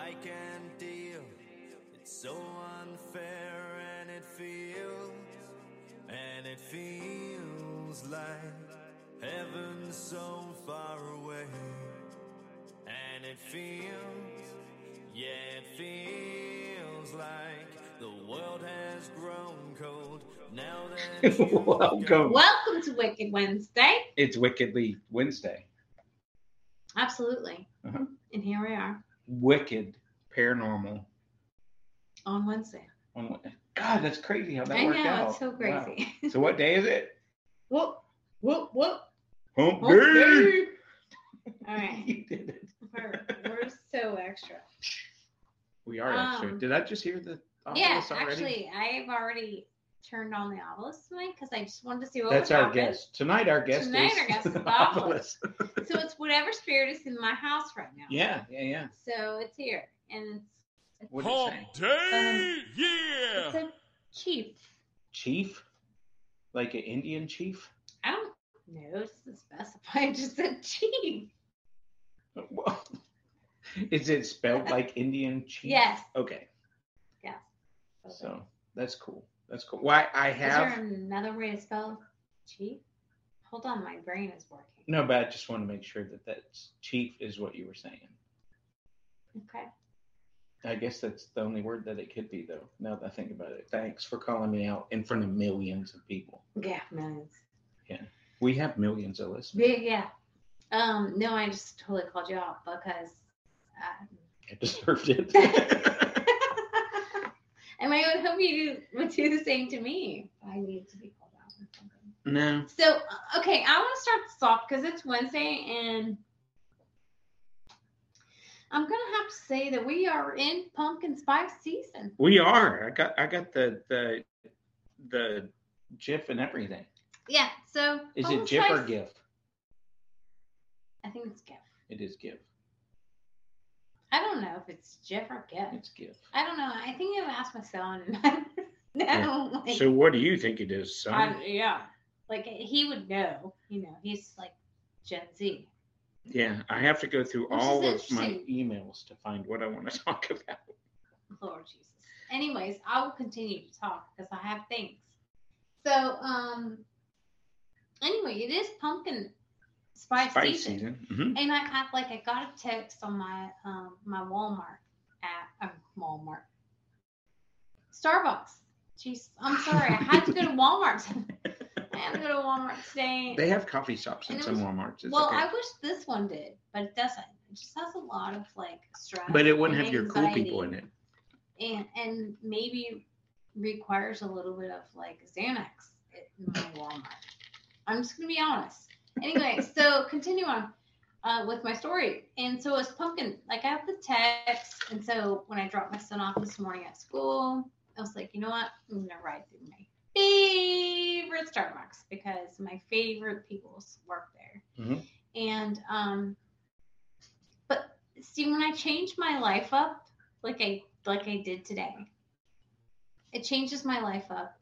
I can deal. It's so unfair and it feels like heaven so far away. And it feels like the world has grown cold now that Welcome to Wicked Wednesday. It's Wickedly Wednesday. Absolutely. Uh-huh. And here we are. Wicked Paranormal. On Wednesday. God, that's crazy how that worked out. I know, it's so crazy. Wow. So what day is it? Whoop. Hump day! All right. You did it. We're so extra. We are extra. Did I just hear the obelisk already? Actually, I've already turned on the obelisk tonight because I just wanted to see what That's our guest. Tonight our guest is the obelisk. So it's whatever spirit is in my house right now. Yeah. So it's here. And it's Hump day! It's a chief. Chief? Like an Indian chief? I don't know. It doesn't specify. It just said chief. Well, is it spelled like Indian chief? Yes. Okay. Yes. Okay. So that's cool. Why I have. Is there another way to spell chief? Hold on, my brain is working. No, but I just want to make sure that chief is what you were saying. Okay. I guess that's the only word that it could be, though. Now that I think about it. Thanks for calling me out in front of millions of people. Yeah, millions. Yeah, we have millions of listeners. Yeah. No, I just totally called you out because I deserved it. And I would hope you would do the same to me. I need to be called out or something. No. So, okay, I want to start this off because it's Wednesday and I'm going to have to say that we are in pumpkin spice season. We are. I got the GIF and everything. Yeah, so. Is it GIF or GIF? I think it's GIF. It is GIF. I don't know if it's GIF or GIF. It's GIF. I don't know. I think I've asked my son. No. Yeah. So what do you think it is, son? Yeah. Like, he would know. He's like Gen Z. Yeah, I have to go through all of my emails to find what I want to talk about. Lord Jesus. Anyways, I will continue to talk because I have things. So, anyway, it is pumpkin spice season. Mm-hmm. And I got a text on my my Walmart app. Walmart. Starbucks. Jeez, I'm sorry. I had to go to Walmart. I had to go to Walmart today. They have coffee shops in some Walmarts. I wish this one did, but it doesn't. It just has a lot of stress. But it wouldn't have your cool people in it. And maybe requires a little bit of Xanax in my Walmart. I'm just gonna be honest. Anyway, so continue on with my story. And so it's pumpkin. I got the text, and so when I dropped my son off this morning at school, I was like, you know what? I'm gonna ride through my favorite Starbucks because my favorite people work there. Mm-hmm. And but see, when I changed my life up like I did today, it changes my life up.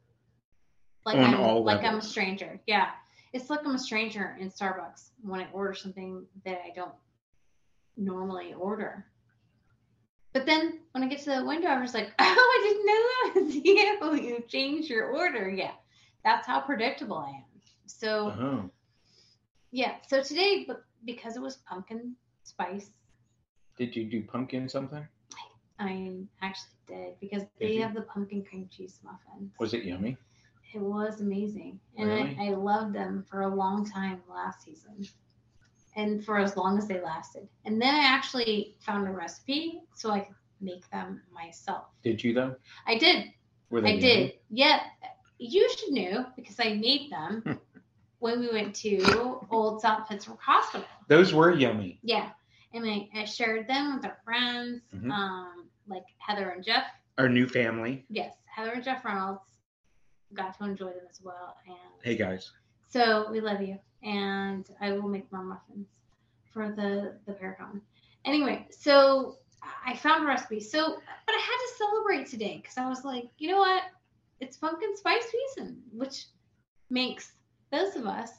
I'm a stranger. Yeah. It's like I'm a stranger in Starbucks when I order something that I don't normally order. But then when I get to the window, I was like, oh, I didn't know that was you. You changed your order. Yeah. That's how predictable I am. So, Yeah. So today, but because it was pumpkin spice. Did you do pumpkin something? I actually did because they have the pumpkin cream cheese muffins. Was it yummy? It was amazing. And really? I loved them for a long time last season. And for as long as they lasted. And then I actually found a recipe so I could make them myself. Did you though? I did. Were they yummy? Did. Yeah. You should know because I made them when we went to Old South Pittsburgh Hospital. Those were yummy. Yeah. And I shared them with our friends, like Heather and Jeff. Our new family. Yes. Heather and Jeff Reynolds got to enjoy them as well. And hey guys. So we love you. And I will make more muffins for the Paragon. Anyway, so I found a recipe. So, but I had to celebrate today because I was like, you know what? It's pumpkin spice season, which makes those of us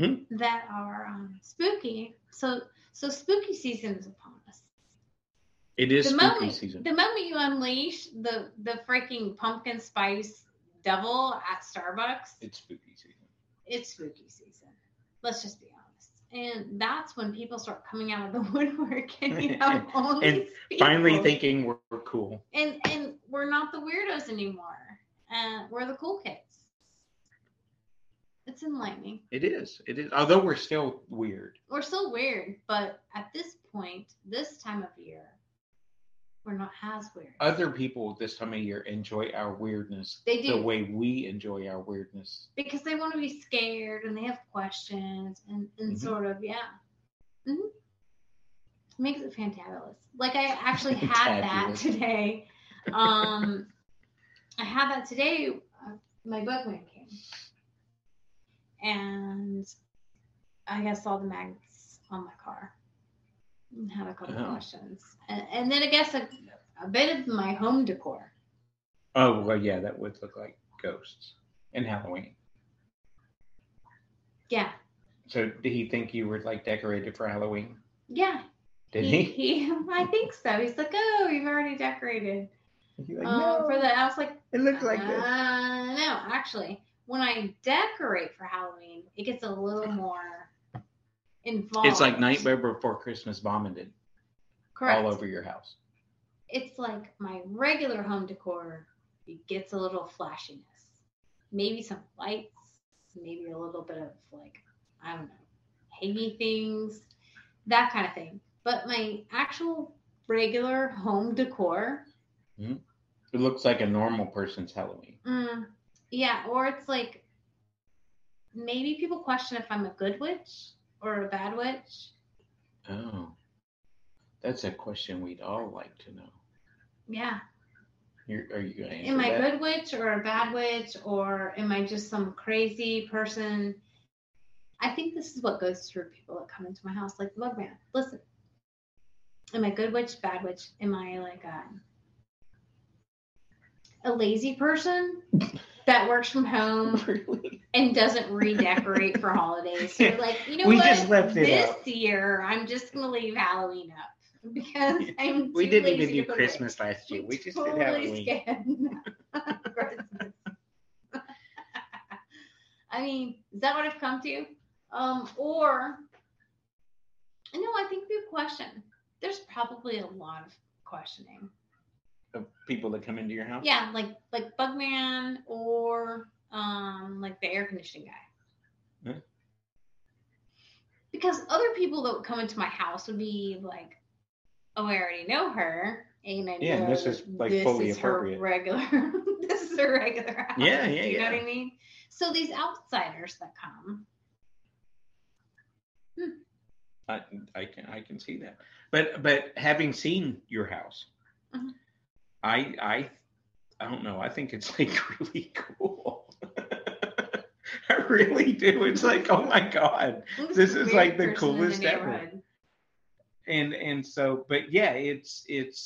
that are spooky. So spooky season is upon us. It is The spooky moment, season. the moment you unleash the freaking pumpkin spice devil at Starbucks, It's spooky season. it's spooky season. Let's just be honest. And that's when people start coming out of the woodwork and you have all And these people. finally thinking we're cool. And we're not the weirdos anymore. We're the cool kids. It's enlightening. It is. It is. Although we're still weird. We're still weird, but at this point, this time of year, we're not as weird. Other people this time of year enjoy our weirdness They do. the way we enjoy our weirdness. Because they want to be scared and they have questions and sort of, yeah. Mm-hmm. Makes it fantabulous. Like I actually had that Fantabulous. today. I had that today. My bookman came. And I guess saw the magnets on my car. And had a couple Oh. questions. And then I guess a bit of my home decor. Oh, well, yeah, that would look like ghosts in Halloween. Yeah. So did he think you were like decorated for Halloween? Yeah. Did he? He I think so. He's like, oh, you've already decorated. He's like, no, For the, I was like, it looks like this. no, actually, when I decorate for Halloween, it gets a little more involved. It's like Nightmare Before Christmas vomited Correct. all over your house. It's like my regular home decor. It gets a little flashiness, maybe some lights, maybe a little bit of like, I don't know, hanging things, that kind of thing. But my actual regular home decor. It looks like a normal person's Halloween. Yeah, or it's like maybe people question if I'm a good witch or a bad witch. Oh, that's a question we'd all like to know. Yeah. Are you going to answer Am I a that? good witch or a bad witch, or am I just some crazy person? I think this is what goes through people that come into my house, like the Mugman. Listen, am I a good witch, bad witch? Am I like a lazy person that works from home Really? and doesn't redecorate for holidays? So you're like, you know We what? just left it this up. year, I'm just gonna leave Halloween up because I'm. We too didn't lazy even do to put it Christmas last year. away. We just Totally did Halloween. skipped Christmas. I mean, is that what I've come to? Or no, I think we question. There's probably a lot of questioning. Of people that come into your house? Yeah, like Bugman or like the air conditioning guy. Hmm. Because other people that would come into my house would be like, oh, I already know her. And I Yeah, know this is, like, this fully is her appropriate. regular. This is her regular house. Yeah, You know yeah. what I mean? So these outsiders that come. I can see that. But having seen your house, Mhm. I don't know. I think it's like really cool. I really do. It's like, oh my God. This is Weird like the person in coolest ever. neighborhood. And so, but yeah, it's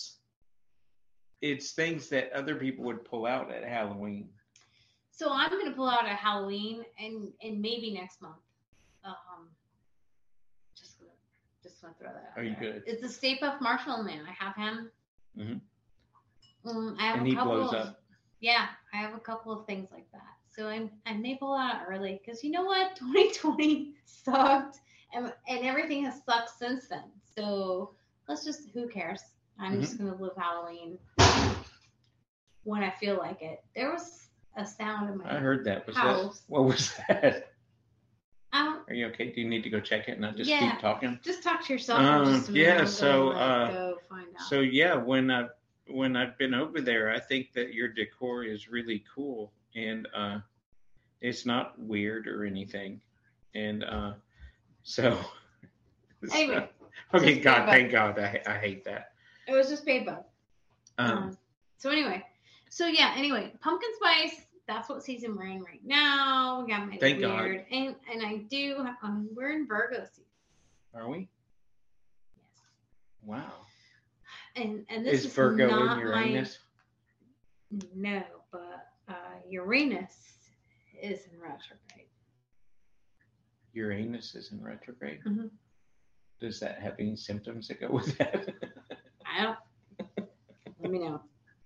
things that other people would pull out at Halloween. So I'm gonna pull out a Halloween and maybe next month. Just gonna throw that out. Are you there. good? It's the Stay Puft Marshmallow Man. I have him. Mhm. I have And a he couple blows of, up. Yeah, I have a couple of things like that. So I may pull out early because you know what, 2020 sucked, and everything has sucked since then. So let's just, who cares? I'm Mm-hmm. just gonna live Halloween when I feel like it. There was a sound in my I heard that. house. What was that? I don't. Are you okay? Do you need to go check it and not just Yeah. keep talking? Just talk to yourself for just a minute. yeah, I'm so, gonna go find out. So yeah, when I've been over there, I think that your decor is really cool, and it's not weird or anything, and so. Anyway, Okay, just God, go back. thank God, I hate that. It was just paid bug. Um, So anyway, pumpkin spice. That's what season we're in right now. We got my Thank God. weird, and I do. We're in Virgo season. Are we? Yes. Wow. And this Is Virgo not in Uranus? No, but Uranus is in retrograde. Uranus is in retrograde. Mhm. Does that have any symptoms that go with that? I don't. Let me know.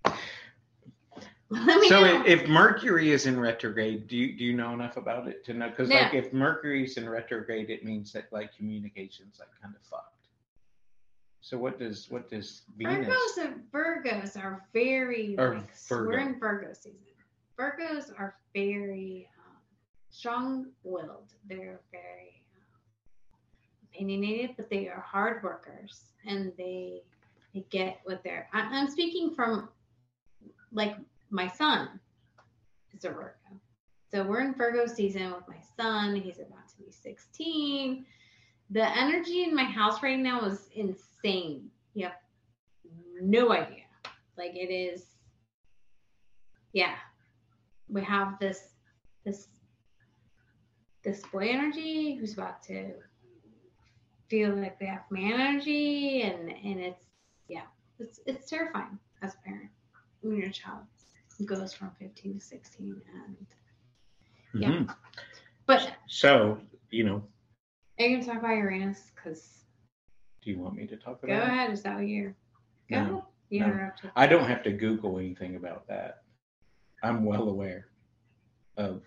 Let me So know. if Mercury is in retrograde, do you know enough about it to know? Because No. like if Mercury's in retrograde, it means that like communication's like kind of fucked. So what does Venus? Virgos are very Or like, Virgo. we're in Virgo season. Virgos are very strong-willed. They're very opinionated, but they are hard workers, and they get what they're. I'm speaking from like my son is a Virgo, so we're in Virgo season with my son. He's about to be 16. The energy in my house right now is insane. You have no idea. Like it is. Yeah, we have this boy energy who's about to feel like they have man energy, and it's terrifying as a parent when your child goes from 15 to 16, and yeah. Mhm. But So are you gonna talk about Uranus? Because do you want me to talk go about it? ahead. Is that what you're? Go ahead. No. You're up to. I don't have to Google anything about that. I'm well aware of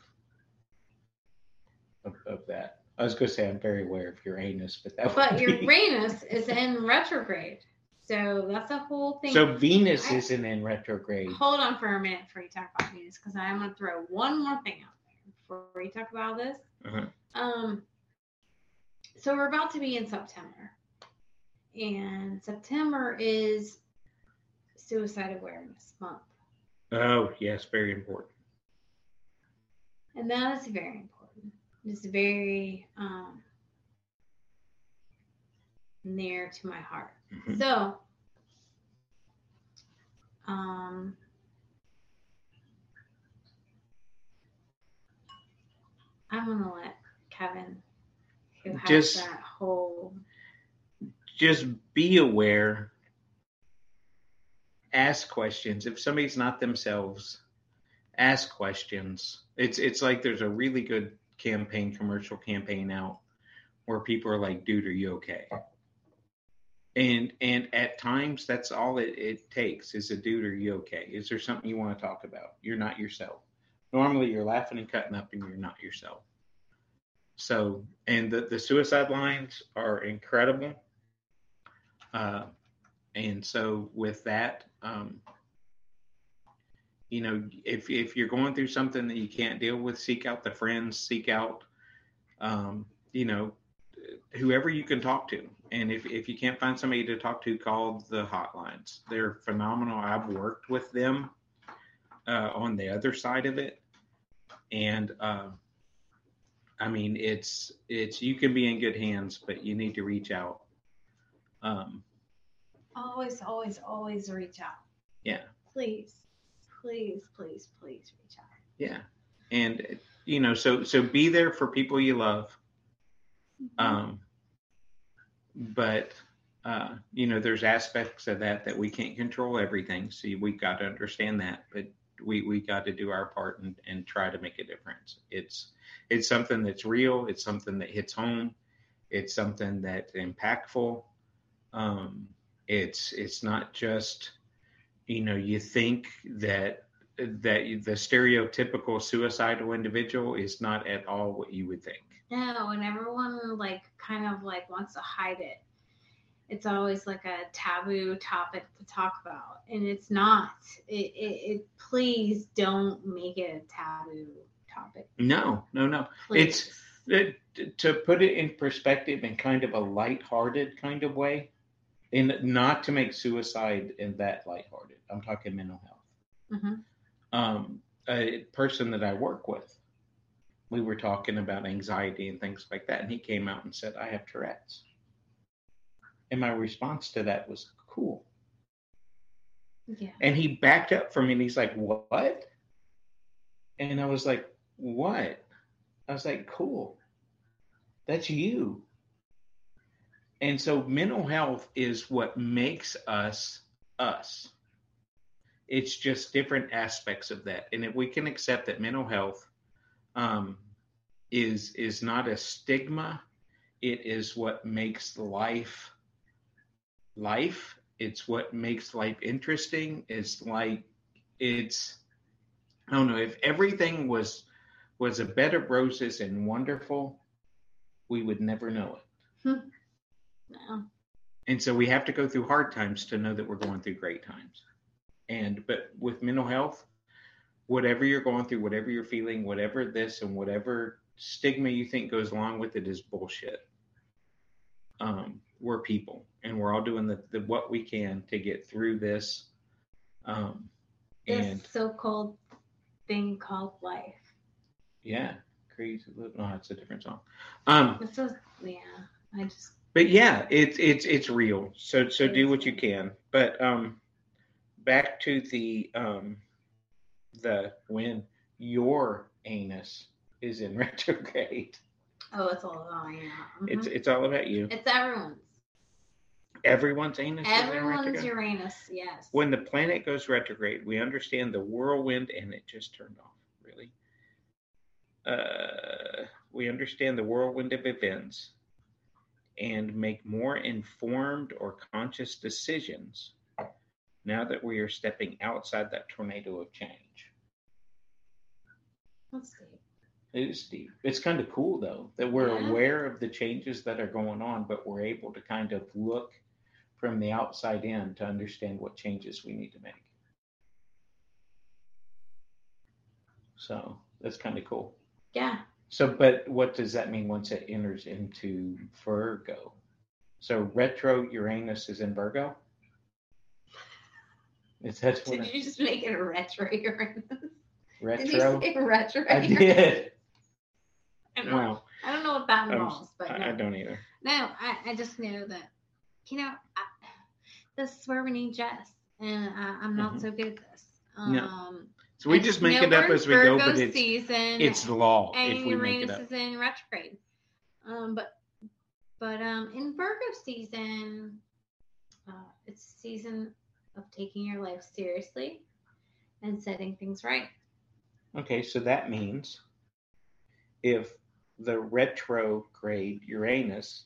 that. I was going to say I'm very aware of Uranus, but that. But would be... Uranus is in retrograde, so that's a whole thing. So Venus isn't in retrograde. Hold on for a minute before you talk about Venus, because I'm going to throw one more thing out there before we talk about this. Uh-huh. So we're about to be in September, and September is Suicide Awareness Month. Oh, yes, very important. And that is very important. It's very near to my heart. Mm-hmm. So, I'm going to let Kevin, who has that whole... Just be aware. Ask questions. If somebody's not themselves, ask questions. It's like there's a really good commercial campaign out where people are like, dude, are you okay? And at times that's all it takes is a dude, are you okay? Is there something you want to talk about? You're not yourself. Normally you're laughing and cutting up and you're not yourself. So, and the suicide lines are incredible. And so with that, if you're going through something that you can't deal with, seek out the friends, seek out, whoever you can talk to. And if you can't find somebody to talk to, call the hotlines. They're phenomenal. I've worked with them on the other side of it. And, it's you can be in good hands, but you need to reach out. Always reach out. Yeah. Please reach out. Yeah. And, so be there for people you love. Mm-hmm. But there's aspects of that we can't control everything. So we got to understand that, but we got to do our part and try to make a difference. It's something that's real. It's something that hits home. It's something that's impactful. It's not just, you think that the stereotypical suicidal individual is not at all what you would think. No, and everyone kind of wants to hide it. It's always like a taboo topic to talk about, and it's not. It please don't make it a taboo topic. No. Please. It's to put it in perspective in kind of a lighthearted kind of way, and not to make suicide in that lighthearted. I'm talking mental health. Mm-hmm. A person that I work with, we were talking about anxiety and things like that, and he came out and said, I have Tourette's. And my response to that was, cool. Yeah. And he backed up from me and he's like, what? And I was like, what? I was like, cool. That's you. And so mental health is what makes us us. It's just different aspects of that. And if we can accept that mental health is not a stigma, it is what makes life. It's what makes life interesting. It's like I don't know, if everything was a bed of roses and wonderful, we would never know it. No. And so we have to go through hard times to know that we're going through great times. But with mental health, whatever you're going through, whatever you're feeling, whatever this and whatever stigma you think goes along with it is bullshit. We're people, and we're all doing the what we can to get through this. This so-called thing called life. Yeah, crazy. No, it's a different song. But yeah, it's real. So do what you can. But back to the when your anus is in retrograde. Oh, it's all about you. Mm-hmm. It's all about you. It's everyone's. Everyone's anus. Everyone's Uranus, yes. When the planet goes retrograde, we understand the whirlwind, and it just turned off. Really. We understand the whirlwind of events and make more informed or conscious decisions now that we are stepping outside that tornado of change. That's deep. It is deep. It's kind of cool, though, that we're aware of the changes that are going on, but we're able to kind of look from the outside in to understand what changes we need to make. So that's kind of cool. Yeah. So, but what does that mean once it enters into Virgo? So retro Uranus is in Virgo? Is that what Did you just make it a retro Uranus? Retro? Did you say retro I did. I don't know what that involves, but no. I don't either. No, I just know that, this is where we need Jess, and I'm not so good at this. No. So we just make it up as we go, but it's law and if we Uranus make it up. is in retrograde. But in Virgo season, it's a season of taking your life seriously and setting things right. Okay, so that means if the retrograde Uranus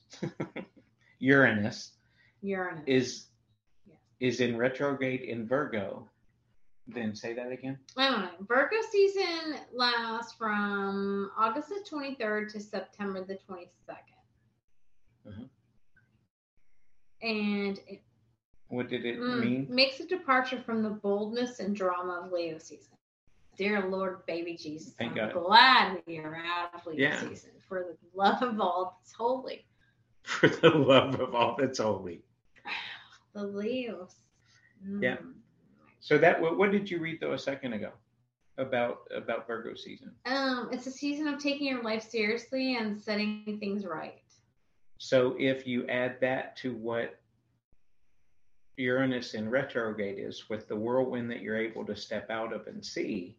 is in retrograde in Virgo, then say that again. I don't know. Virgo season lasts from August the 23rd to September the 22nd. Uh-huh. And what did it mean? Makes a departure from the boldness and drama of Leo season. Dear Lord, baby Jesus, Thank I'm God. glad we are out of Leo season for the love of all that's holy. For the love of all that's holy. The Leos. Yeah. So what did you read though a second ago about Virgo season? It's a season of taking your life seriously and setting things right. So if you add that to what Uranus in retrograde is, with the whirlwind that you're able to step out of and see,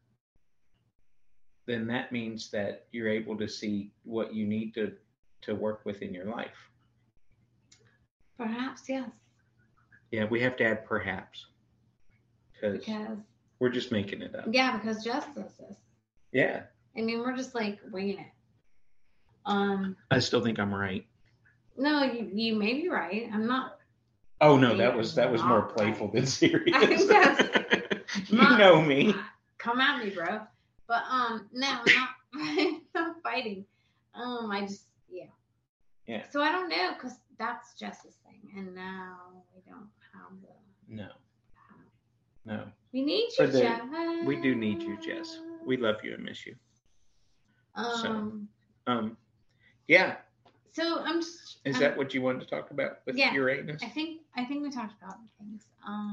then that means that you're able to see what you need to work with in your life. Perhaps, yes. Yeah, we have to add perhaps. Because we're just making it up. Yeah, because Jess does this. Yeah. I mean, we're just like winging it. I still think I'm right. No, you may be right. I'm not. Oh no, that was more playful than serious. I think that's you know me. Come at me, bro. But no, I'm not fighting. I just yeah. So I don't know, because that's Jess's thing, and now we don't have the. No. We need you, Jess. We do need you, Jess. We love you and miss you. Yeah. So I'm just. Is that what you wanted to talk about with Uranus? I think we talked about things.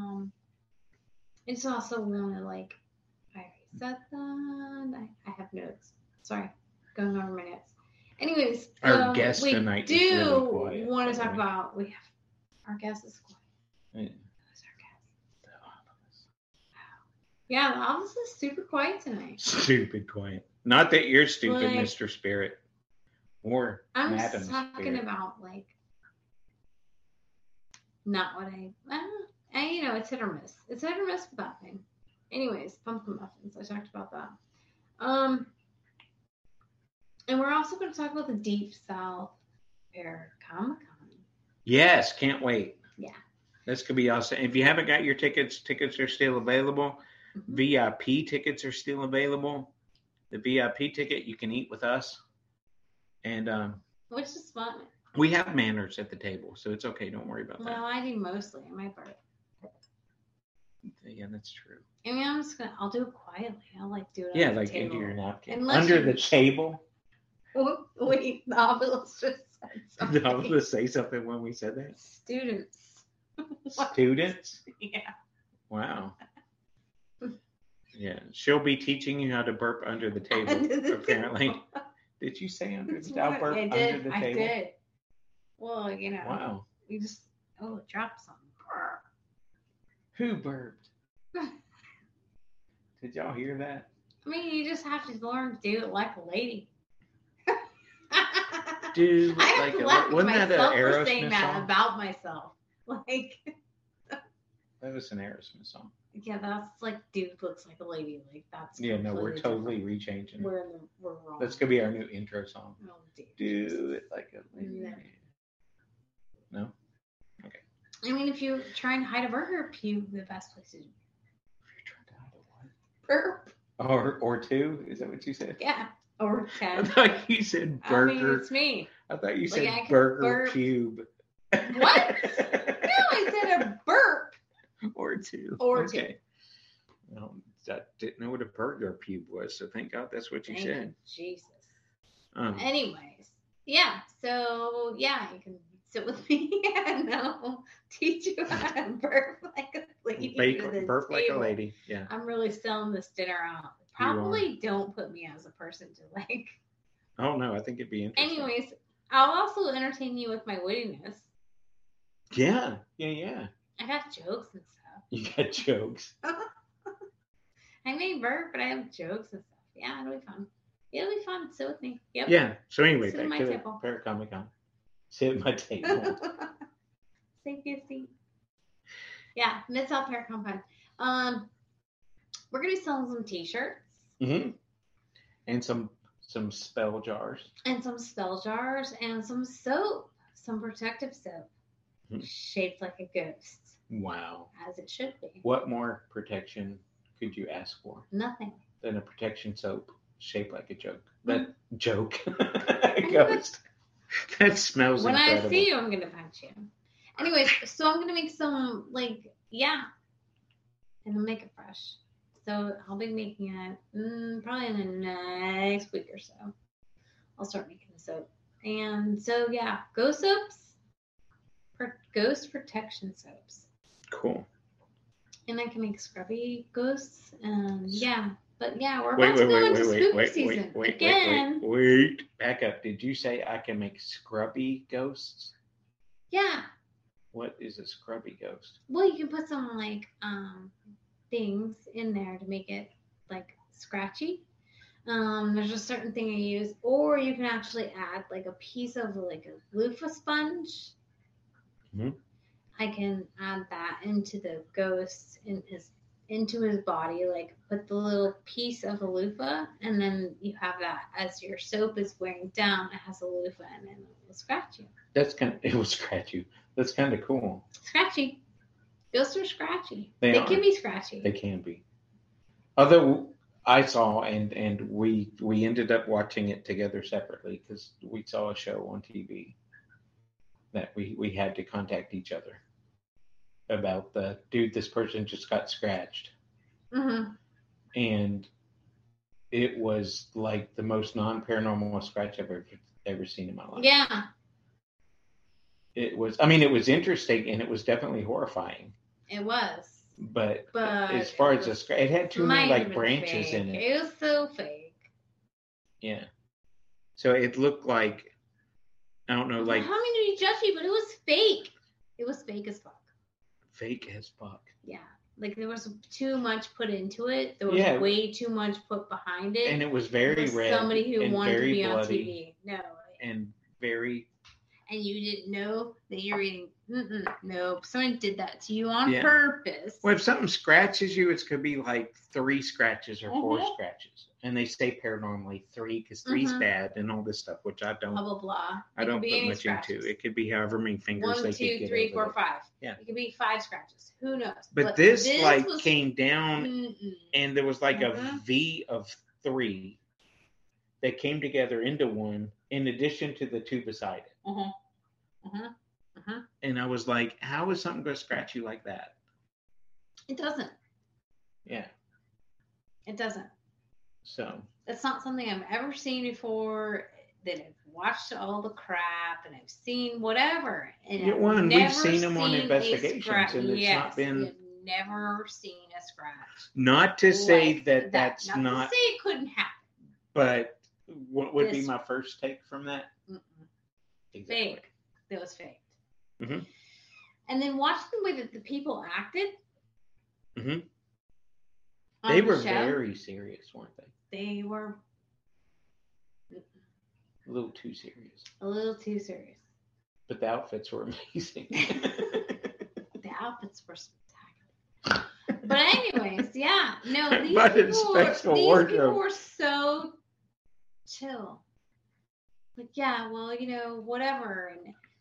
It's also one of I already said that. I have notes. Sorry, going over my notes. Anyways, our guest tonight is really quiet. We want to talk about. We have our guest is quiet. Yeah. Who's our guest? The office. Wow. Yeah, the office is super quiet tonight. Stupid quiet. Not that you're stupid, Mr. Spirit. Or I'm Madam just talking Spirit. about not what it's hit or miss. It's hit or miss with that thing. Anyways, pumpkin muffins. I talked about that. And we're also going to talk about the Deep South Fair Comic-Con. Yes, can't wait. Yeah. That's gonna be awesome. If you haven't got your tickets are still available. Mhm. VIP tickets are still available. The VIP ticket, you can eat with us, and Which is fun. we have manners at the table, so it's okay. Don't worry about Well, I do mostly in my part. that. Yeah, that's true. I mean, I'll do it quietly. I'll do it Yeah, under the like table. into your napkin. Unless Under you- the table. Wait, the obelisk just said something. I was going to say something when we said that. Students. What? Students? Yeah. Wow. Yeah, she'll be teaching you how to burp under the table, Under the apparently. table. Did you say under That's the table? what Burp I under did. the I table? did. Well, Wow. we just it dropped something. Who burped? Did y'all hear that? I mean, you just have to learn to do it like a lady. Dude, I have like to laugh at wasn't that myself an for saying Aerosmith that song? about myself. Like, That was an Aerosmith song. yeah, that's like, dude looks like a lady. Like, that's Yeah, no, we're completely totally different. rechanging it. We're wrong. That's gonna be our new intro song. Oh, dude. Do it like a lady. No. No? I mean, if you try and hide a burger pube, the best place is You're trying to hide a burp. what? Or two? Is that what you said? Yeah. Or I 10. thought you said I mean, burger. it's me. I thought you Like, said I can burger burp. cube. What? No, I said a burp. Or two. Or two. Okay. Well, I didn't know what a burger pube was, so thank God that's what you Thank said. Jesus. Um, Anyways, yeah. So yeah, you can sit with me and I'll teach you how to burp like a lady. to the burp like a table. lady. Yeah. I'm really selling this dinner out. You are. Probably don't put me as a person to like. Oh no, I think it'd be interesting. Anyways, I'll also entertain you with my wittiness. Yeah. Yeah. I got jokes and stuff. You got jokes. I may burp, but I have jokes and stuff. Yeah, it'll be fun. It'll be fun. Sit with me. Yep. Yeah. So anyway, Sit at back my to table. Paracomic-Con. Sit at my table. Save your seat. Yeah, Miss Out Paracon. We're gonna be selling some T-shirts Mm-hmm. And some spell jars. and some spell jars and some soap, some protective soap, Mhm. shaped like a ghost, Wow. as it should be. What more protection could you ask for Nothing. than a protection soap shaped like a joke? Mm-hmm. That joke. Ghost. That smells When incredible. I see you, I'm gonna punch you. Anyways, so I'm gonna make some and I'll make it fresh. So I'll be making it probably in the next week or so. I'll start making the soap. And so yeah, ghost soaps, ghost protection soaps. Cool. And I can make scrubby ghosts. Yeah. But yeah, we're Wait, about to go into spooky season. Again. wait. Back up. Did you say I can make scrubby ghosts? Yeah. What is a scrubby ghost? Well, you can put some things in there to make it like scratchy. There's a certain thing I use, or you can actually add like a piece of like a loofah sponge. Mhm. I can add that into the ghost into his body, like put the little piece of a loofah, and then you have that as your soap is wearing down. It has a loofah, and then it will scratch you. It will scratch you. That's kind of cool. Scratchy. Ghosts are scratchy. They They are. can be scratchy. They can be. Although I saw and we ended up watching it together separately because we saw a show on TV that we had to contact each other about this person just got scratched, Mm-hmm. and it was like the most non-paranormal scratch I've ever seen in my life. Yeah. It was interesting and it was definitely horrifying. It was. But But as far it as the was- scratch, it had too many Might have like been branches fake. in it. It was so fake. Yeah. So it looked like, I don't know, like How many do you judge me? But it was fake. It was fake as fuck. fake as fuck. Yeah. Like there was too much put into it. There was Yeah. way too much put behind it. And it was very for red. somebody who and wanted to very be on bloody TV. No. And very, And you didn't know that you're eating Nope. Someone did that to you on Yeah. purpose. Well, if something scratches you, it's could be like 3 scratches or 4 Mhm. scratches, and they say paranormally 3 because 3's Mhm. bad and all this stuff, which I don't. Blah blah blah. I It don't could be put any much scratches. into. It could be however many fingers 1, they 2, could get 3, over 4, there. 5. Yeah. It could be 5 scratches. Who knows? But this like was, came down, and there was like a Mhm. V of 3 that came together into one, in addition to the 2 beside it. And I was like, how is something going to scratch you like that? It doesn't. Yeah. It doesn't. So. That's not something I've ever seen before. That I've watched all the crap and I've seen whatever. And Yeah, well, and never we've seen them on seen a investigations, and it's not been. You've never seen a scratch. Not to say like that that's not. not. To say it couldn't happen. But what would be This- my first take from that? Exactly. Fake. It was fake. Mhm. And then watching the way that the people acted. Mhm. on They the were show, very serious, weren't they? They were A little too serious. a little too serious. But the outfits were amazing. The outfits were spectacular. But anyways, yeah. No, these But it's people special these wardrobe. people were so chill. Like, yeah, well, whatever.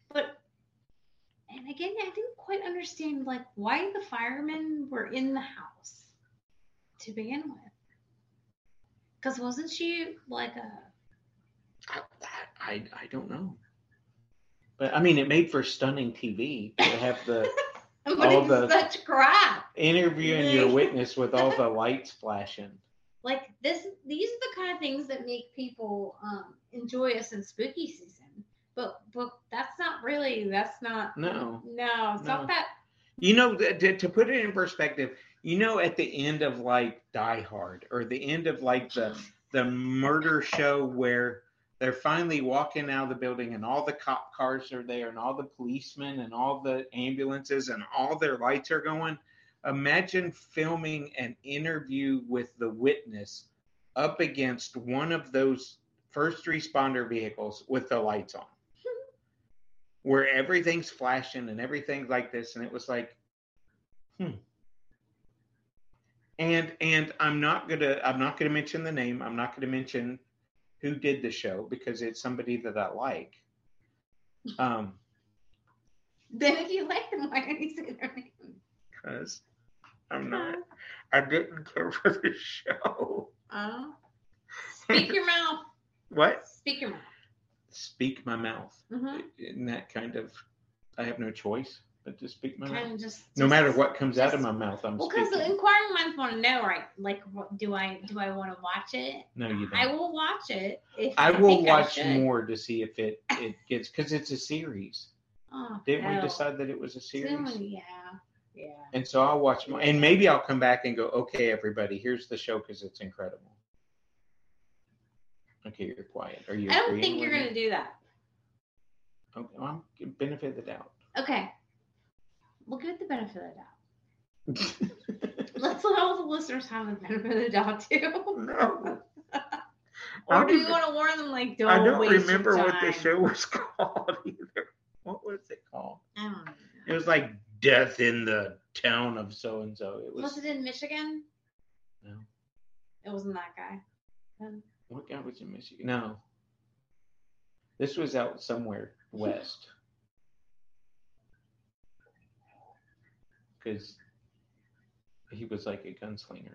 And again, I didn't quite understand like why the firemen were in the house to begin with. Because wasn't she like a I don't know. But I mean, it made for stunning TV to have the but all it's the- such crap. interviewing your witness with all the lights flashing. Like these are the kind of things that make people enjoy us in spooky season. But that's not. No. It's No. not that. To put it in perspective, at the end of like Die Hard, or the end of like the murder show where they're finally walking out of the building and all the cop cars are there and all the policemen and all the ambulances and all their lights are going. Imagine filming an interview with the witness up against one of those first responder vehicles with the lights on, where everything's flashing and everything like this. And it was like, And I'm not gonna mention the name. I'm not gonna mention who did the show because it's somebody that I like. Then if you like them, why don't you say their name? Because I'm not. I didn't care for the show. Speak your mouth. What? Speak your mouth. Speak my mouth. Mm-hmm. In that kind of, I have no choice but to speak my Kind mouth. of just. No matter what comes out of my mouth, I'm Well, because the speaking. inquiring minds want to know, right? Like, do I want to watch it? No, you don't. I will watch it. If I will think I watch should. more to see if it gets, because it's a series. Oh, Didn't we no. decide that it was a series? Yeah. And so I'll watch more, and maybe I'll come back and go, okay, everybody, here's the show because it's incredible. Okay, you're quiet. Are you? I don't agreeing think you're with going to do that. me? Okay, well, I'm benefit of the doubt. Okay. We'll give it the benefit of the doubt. Let's let all the listeners have the benefit of the doubt too. No. Or do you want to warn them like, I don't waste your remember what the time? show was called either. What was it called? I don't know. It was like Death in the Town of So and So. It Was was. it in Michigan? No. It wasn't that guy. What guy was in Michigan? No. This was out somewhere west. Because he was like a gunslinger,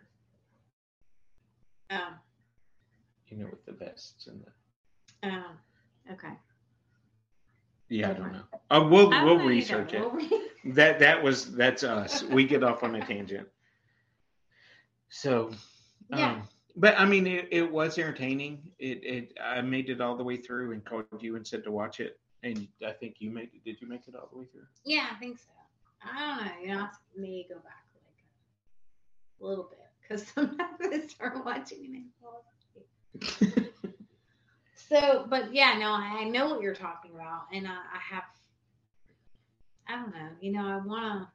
Oh. with the vests and the. Oh. Okay. Yeah, I Okay. don't know. We'll I don't know research either. it. That's us. We get off on a tangent. So, Yeah. but I mean, it was entertaining. I made it all the way through and called you and said to watch it, and I think you made it. Did you make it all the way through? Yeah, I think so. I don't know. Maybe go back like a little bit because sometimes I start watching and I fall asleep. So, but yeah, no, I know what you're talking about, and I don't know. I want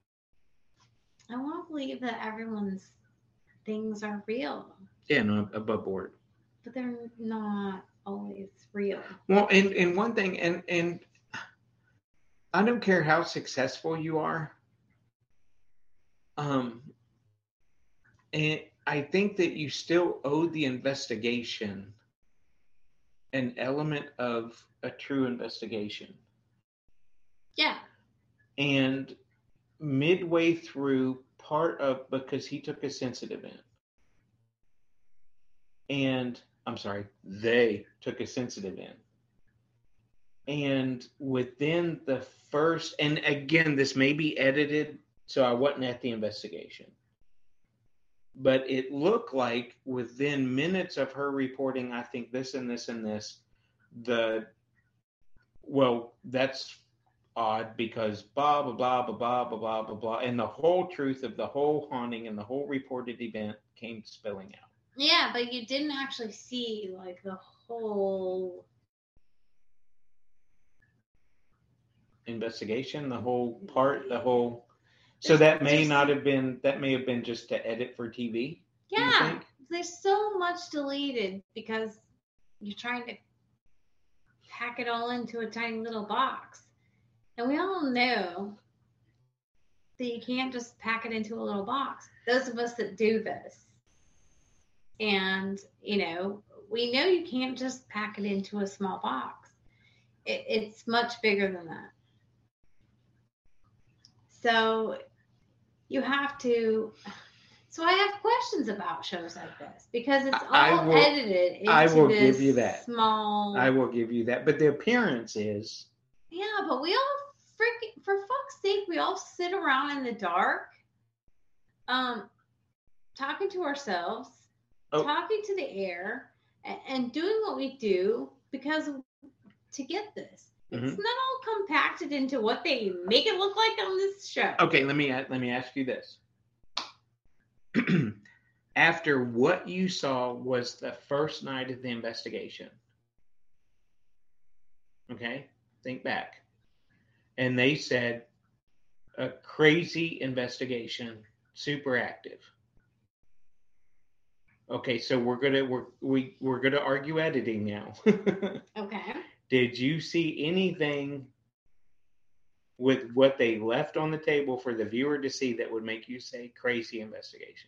to believe that everyone's things are real, Yeah, no, above board. but they're not always real. Well, and one thing, and I don't care how successful you are. And I think that you still owe the investigation an element of a true investigation. Yeah. And midway through, because he took a sensitive in. And, I'm sorry, they took a sensitive in. And within the first, and again, this may be edited, so I wasn't at the investigation. But it looked like within minutes of her reporting, I think this and this and this, that's odd because blah, blah, blah, blah, blah, blah, blah, blah, blah. And the whole truth of the whole haunting and the whole reported event came spilling out. Yeah, but you didn't actually see like the whole investigation, the whole part, so that may have been just to edit for TV. Yeah, there's so much deleted because you're trying to pack it all into a tiny little box. And we all know that you can't just pack it into a little box. Those of us that do this. And, we know you can't just pack it into a small box. It's much bigger than that. So you have to. So I have questions about shows like this because it's all edited into I will this give you that. Small. I will give you that. But the appearance is. Yeah, but we all for fuck's sake, we all sit around in the dark, talking to ourselves, talking to the air, and doing what we do to get this. Mm-hmm. It's not all compacted into what they make it look like on this show. Okay, let me ask you this. After what you saw was the first night of the investigation, okay, think back. And they said a crazy investigation, super active. Okay, so we're gonna argue editing now. Okay. Did you see anything with what they left on the table for the viewer to see that would make you say crazy investigation?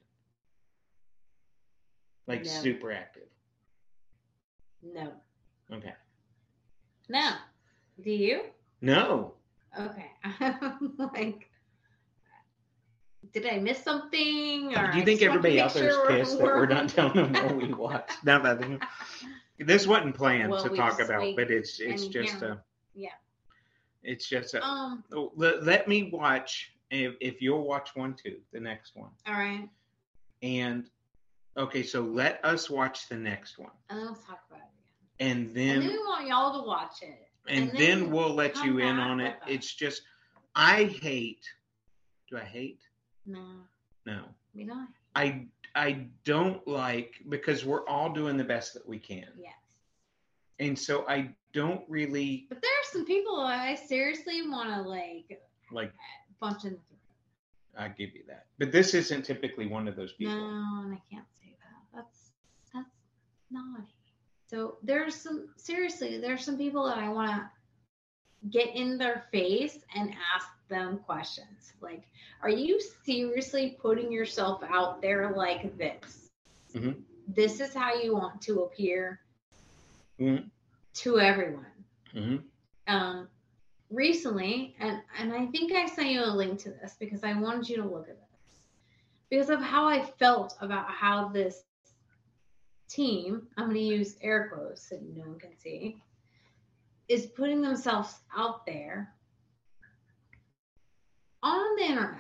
Like no. Super active? No. Okay. No. Do you? No. Okay. Like, did I miss something? Or do you think everybody out there is pissed that we're not telling them what we watched? Now that this wasn't planned to talk about, but it's just a yeah. It's just a let me watch if you'll watch one too, the next one. All right. And okay, so let us watch the next one. And then let's talk about it again. And then we want y'all to watch it. And then we'll let you in on it. It's just I hate. Do I hate? No. No. We don't. I don't like because we're all doing the best that we can. Yes. And so I don't really. But there are some people I seriously want to like punch in the throat. I give you that, but this isn't typically one of those people. No, and I can't say that. That's naughty. So there's some people that I want to get in their face and ask them questions. Like, are you seriously putting yourself out there like this? Mm-hmm. This is how you want to appear to everyone. Mm-hmm. Recently, and I think I sent you a link to this because I wanted you to look at this because of how I felt about how this team, I'm going to use air quotes so no one can see, is putting themselves out there on the internet.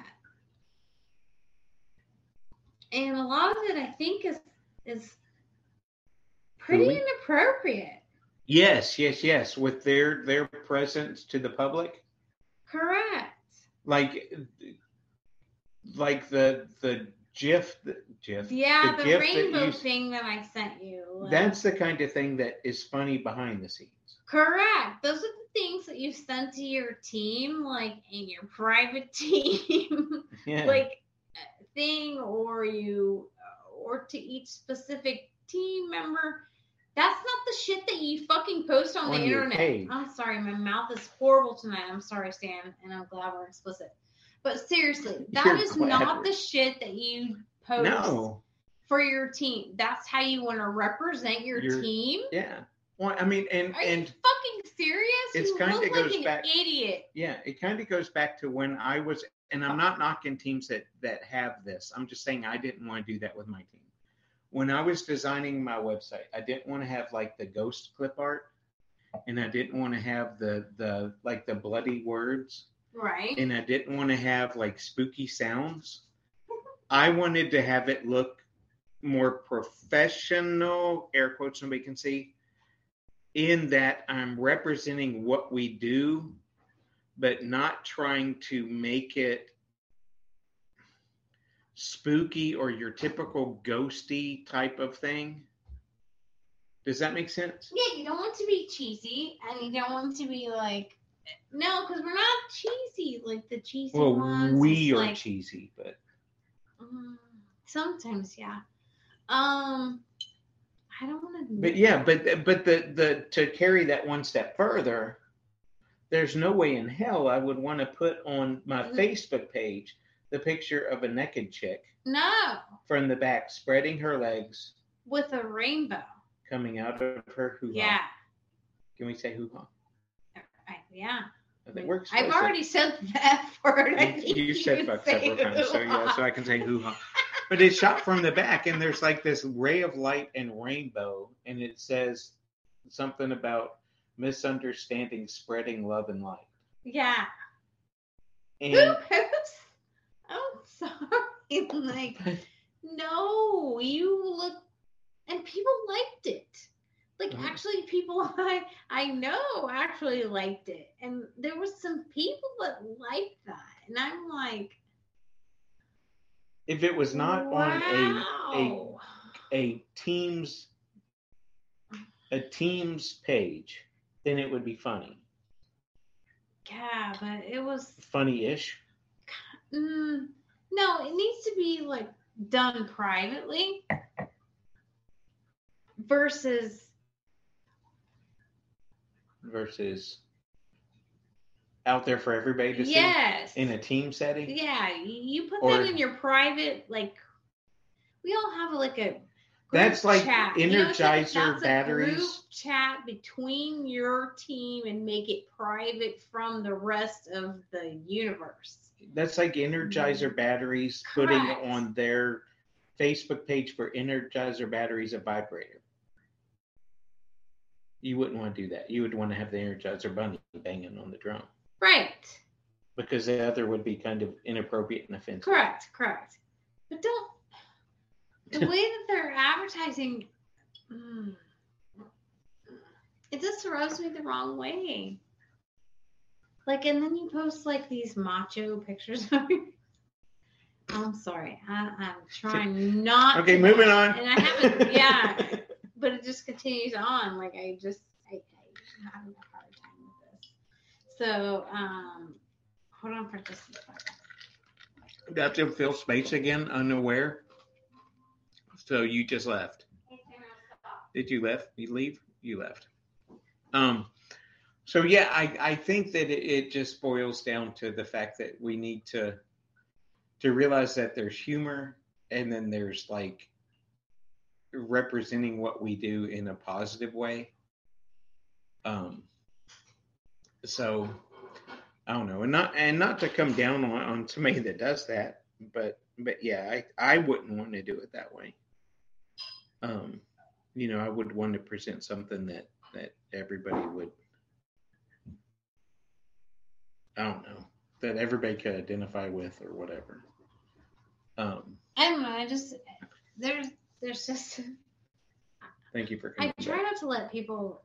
And a lot of it, I think, is pretty inappropriate. Yes. With their presence to the public. Correct. Like the GIF. Yeah, the rainbow thing that I sent you. That's the kind of thing that is funny behind the scenes. Correct. Those are the things that you send to your team, like in your private team, like thing, or to each specific team member. That's not the shit that you fucking post on the your internet. page. I'm sorry, my mouth is horrible tonight. I'm sorry, Stan, and I'm glad we're explicit. But seriously, that You're is glad not we're- the shit that you post No. for your team. That's how you want to represent your team? Yeah. Well, I mean, and Are you fucking serious? It's you kinda look goes like an back- idiot. yeah, it kind of goes back to when I was, and I'm not knocking teams that have this. I'm just saying I didn't want to do that with my team. When I was designing my website, I didn't want to have like the ghost clip art, and I didn't want to have the like the bloody words, Right. and I didn't want to have like spooky sounds. I wanted to have it look more professional, air quotes nobody can see, in that I'm representing what we do, but not trying to make it spooky or your typical ghosty type of thing. Does that make sense? Yeah, you don't want to be cheesy, and you don't want to be like, no, because we're not cheesy. Like the cheesy ones. We is are like, cheesy, but sometimes, yeah. I don't want to. but yeah, but the to carry that one step further, there's no way in hell I would want to put on my Facebook page the picture of a naked chick No, from the back, spreading her legs, with a rainbow. coming out of her hoo-ha. Yeah. Can we say hoo-ha? Yeah. I think we're I've already said the F word. I think You said can fuck say several times, so yeah, hoo-ha. so I can say hoo-ha. But it's shot from the back, and there's like this ray of light and rainbow, and it says something about misunderstanding, spreading love and light. Yeah. And Who posts? I'm sorry. Like, no, you look, and people liked it. Like, Mhm. actually, people I know actually liked it, and there was some people that liked that, and I'm like, if it was not on wow. a team's page, then it would be funny. Yeah, but it was Funny-ish. no, it needs to be like done privately versus out there for everybody to yes. see in a team setting. Yeah, you put Or- that in your private, like, we all have like a group That's like chat. Energizer that's batteries. A group chat between your team and make it private from the rest of the universe. That's like Energizer batteries putting Correct. on their Facebook page for Energizer batteries a vibrator. You wouldn't want to do that. You would want to have the Energizer bunny banging on the drum. Right. Because the other would be kind of inappropriate and offensive. Correct. But don't, the way that they're advertising, it just rubs me the wrong way. Like, and then you post like these macho pictures of you. I'm sorry. I'm trying not Okay, to. moving on. And I haven't, yeah. But it just continues on. Like, I'm having a hard time with this. So, hold on for just a second. Got to fill space again, unaware. So you just left. Did you left? You leave? You left. So yeah, I think that it just boils down to the fact that we need to realize that there's humor, and then there's like representing what we do in a positive way. So I don't know, and not to come down on somebody that does that, but yeah, I wouldn't want to do it that way. I would want to present something that everybody would, I don't know, that everybody could identify with or whatever. I don't know. I just there's just. Thank you for coming. I try not to let people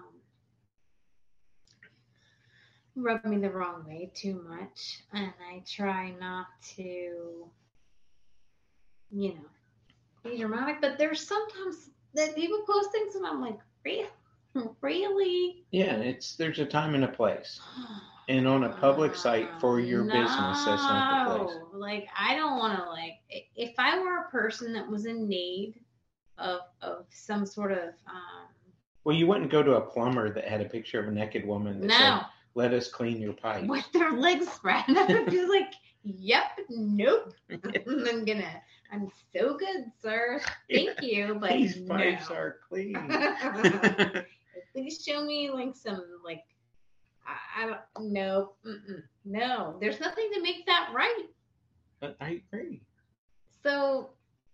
rub me the wrong way too much, and I try not to, be dramatic. But there's sometimes that people post things, and I'm like, really? Yeah, there's a time and a place. And on a public site for your business, that's not the place. Like, I don't want to, if I were a person that was in need of some sort of Well, you wouldn't go to a plumber that had a picture of a naked woman that said, No, "Let us clean your pipes." with their legs spread. I'm just like, yep, nope. I'm so good, sir. Thank you, but These no. pipes are clean. Please show me like some like I don't no no. There's nothing to make that right. But I agree. So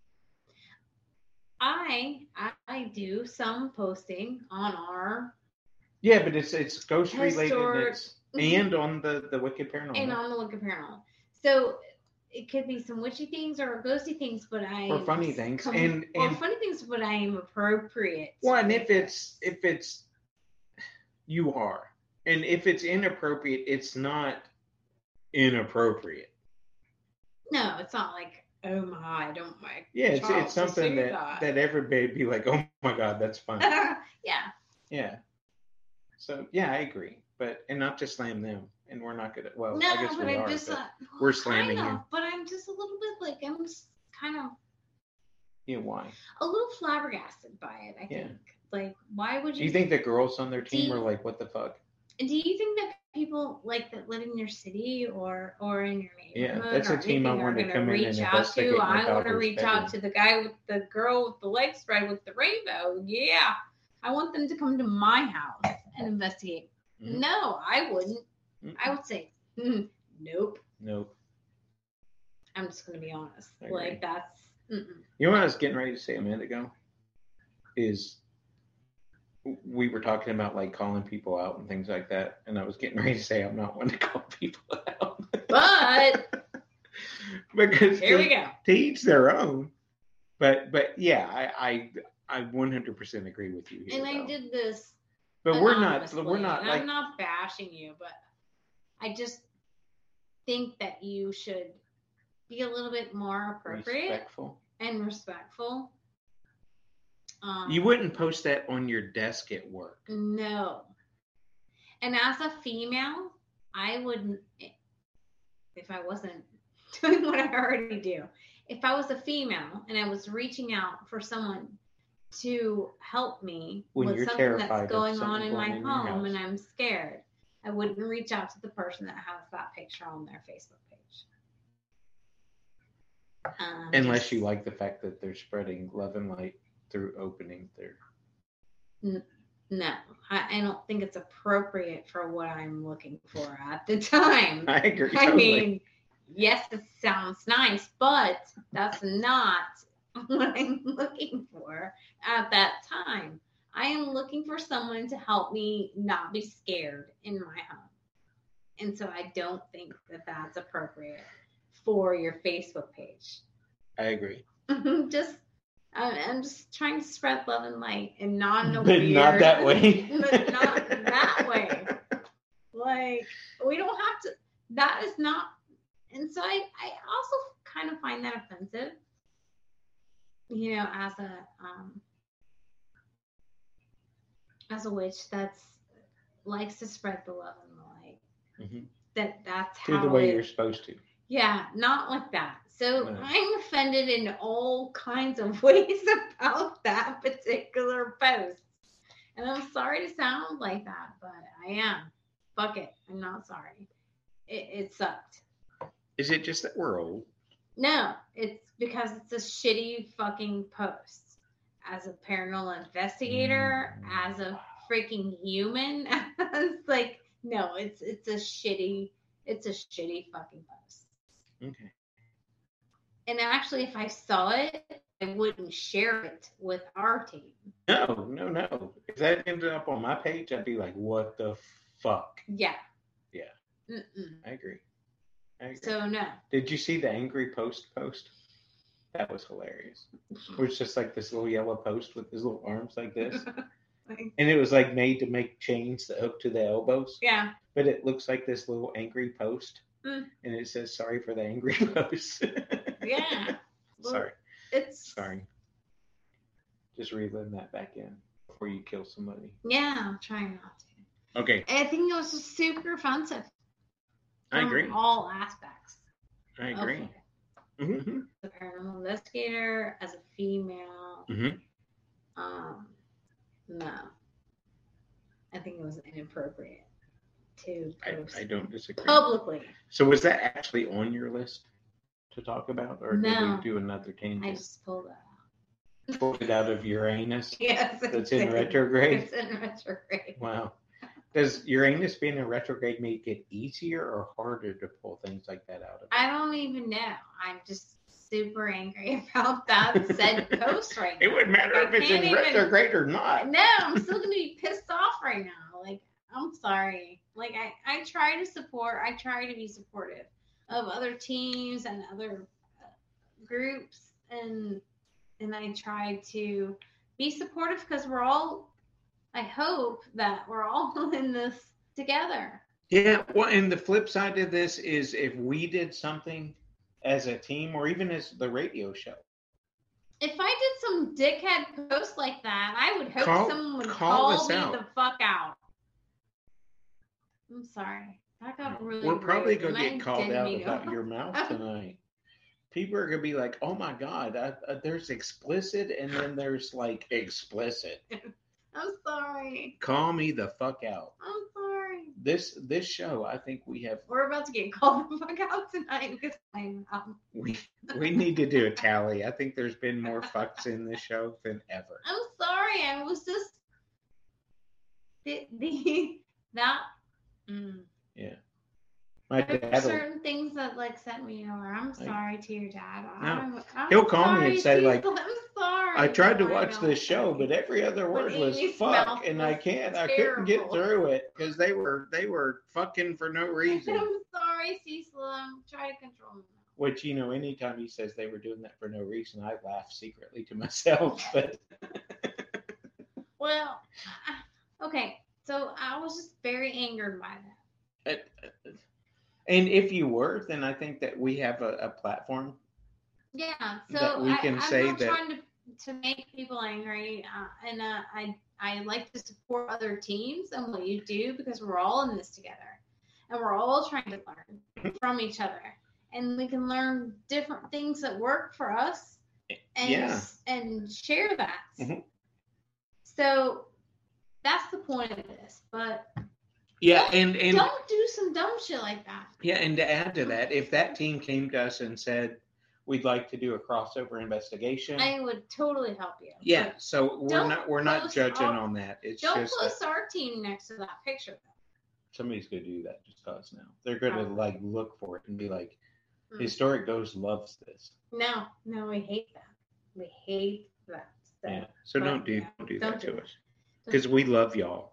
I do some posting on our Yeah, but it's ghost related Historic- and on the Wicked Paranormal. and on the Wicked Paranormal. So it could be some witchy things or ghosty things, but or funny things or and funny things, but I am appropriate. well, and if it's you are, and if it's inappropriate, it's not inappropriate. No, it's not like, oh my, I don't like. Yeah, child it's to something see that everybody be like, oh my god, that's fun. Yeah. Yeah. So yeah, I agree, and not to slam them, and we're not gonna. Well, No, I guess but we I'm are. just But well, we're slamming kind of, you. But I'm just a little bit like I'm just kind of Yeah, why? a little flabbergasted by it. I Yeah. think. Like, why would Do you? you think the girls on their team Do were you- like, what the fuck? Do you think that people like that live in your city or in your neighborhood? Yeah, that's a or team I anything are wanted to gonna come in reach and out investigate to? my I want to daughter's reach bedroom. out to the girl with the leg spread with the rainbow. Yeah, I want them to come to my house and investigate. Mhm. No, I wouldn't. Mm-mm. I would say, nope. Nope. I'm just gonna be honest. I agree. Like that's. Mm-mm. You know what I was getting ready to say a minute ago? Is we were talking about like calling people out and things like that, and I was getting ready to say I'm not one to call people out. But because here we go. To each their own. But yeah, I 100% agree with you here. And I though. did this. But we're not anonymously, and like I'm not bashing you, but I just think that you should be a little bit more appropriate respectful. and respectful. You wouldn't post that on your desk at work. No. And as a female, I wouldn't, if I wasn't doing what I already do, if I was a female and I was reaching out for someone to help me When with you're something terrified that's of going on something in going my in your home house. and I'm scared, I wouldn't reach out to the person that has that picture on their Facebook page. Unless you like the fact that they're spreading love and light through opening their. No, I don't think it's appropriate for what I'm looking for at the time. I agree. I totally. mean, yes, it sounds nice, but that's not what I'm looking for at that time. I am looking for someone to help me not be scared in my home. And so I don't think that that's appropriate for your Facebook page. I agree. I'm just trying to spread love and light and not in a But weird, not that way. but not that way. Like, we don't have to, that is not, and so I also kind of find that offensive, you know, as a witch that's likes to spread the love and the light. Mhm. That's Do how the way it- you're supposed to. Yeah, not like that. So No. I'm offended in all kinds of ways about that particular post. And I'm sorry to sound like that, but I am. Fuck it. I'm not sorry. It sucked. Is it just that we're old? No, it's because it's a shitty fucking post. As a paranormal investigator, as a freaking human, it's like, no, it's a shitty fucking post. Okay. And actually, if I saw it, I wouldn't share it with our team. No. If that ended up on my page, I'd be like, what the fuck? Yeah. Yeah. Mm-mm. I agree. So, no. Did you see the angry post? That was hilarious. It was just like this little yellow post with his little arms like this. And it was like made to make chains that hook to the elbows. Yeah. But it looks like this little angry post. Mm. And it says, sorry for the angry post. Yeah. Well, Sorry. It's. Sorry. Just reeling that back in before you kill somebody. Yeah, I'm trying not to. Okay. I think it was just super offensive. I from agree. All aspects. I of agree. it. Mm-hmm. As a paranormal investigator, as a female. Mm-hmm. No. I think it was inappropriate to post I don't disagree. publicly. So was that actually on your list to talk about, or did No. we do another tangent? I just pulled that out. Pulled it out of Uranus. Yes. That's in retrograde? It's in retrograde. Wow. Does Uranus being in retrograde make it easier or harder to pull things like that out of? I don't even know. I'm just super angry about that said post right now. It wouldn't matter if it's in retrograde or not. No, I'm still gonna be pissed off right now. Like, I'm sorry. Like, I try to support. I try to be supportive of other teams and other groups, and I try to be supportive because we're all. I hope that we're all in this together. Yeah. Well, and the flip side of this is if we did something as a team or even as the radio show. If I did some dickhead post like that, I would hope someone would call me the fuck out. I'm sorry. That got really We're probably rude, going to get called out about go. your mouth tonight. People are going to be like, oh my God, there's explicit and then there's like explicit. I'm sorry. Call me the fuck out. I'm sorry. This show, I think we're about to get called the fuck out tonight because I'm we need to do a tally. I think there's been more fucks in this show than ever. I'm sorry. I was just Yeah. My There's dad certain things that like set me over. I'm sorry to your dad. I'm he'll call me and say Cecil, like, I'm sorry. I tried to watch this show, but every other word was fuck, and I couldn't get through it because they were fucking for no reason. I'm sorry, Cecil. I'm trying to control them. Which, anytime he says they were doing that for no reason, I laugh secretly to myself. But well, okay. So I was just very angered by that. And if you were, then I think that we have a platform. Yeah, so that we can say I'm not that trying to make people angry, and I like to support other teams and what you do because we're all in this together, and we're all trying to learn from each other, and we can learn different things that work for us, and share that. Mm-hmm. So that's the point of this, but. Yeah, and don't do some dumb shit like that. Yeah, and to add to that, if that team came to us and said we'd like to do a crossover investigation, I would totally help you. Yeah, so we're not judging on that. It's don't just post our team next to that picture. Somebody's gonna do that just cause now. They're gonna like look for it and be like, Historic Ghost loves this. No, we hate that. We hate that stuff. Yeah, so don't do that to us because we love y'all.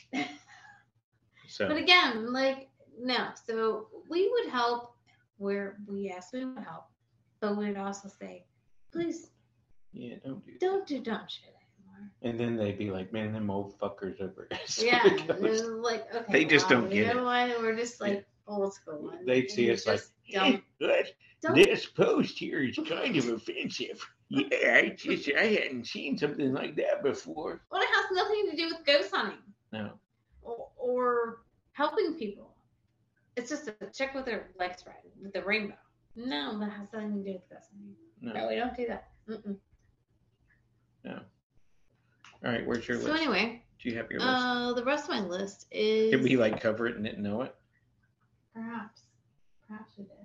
So. But again, like, no. So we would help we would help. But we would also say, please. Yeah, don't do dumb shit anymore. And then they'd be like, man, them old fuckers over there. Yeah. Like, okay. They just don't get it. We're just like old school. They'd see us like, this post here is kind of offensive. Yeah, I hadn't seen something like that before. Well, it has nothing to do with ghost hunting. No. Or helping people. It's just a chick with her legs spread with the rainbow. No, that has nothing to do with ghost hunting. No, we don't do that. Mm-mm. No. All right, where's your list? So anyway. Do you have your list? The rest of my list is... Did we cover it and didn't know it? Perhaps we did.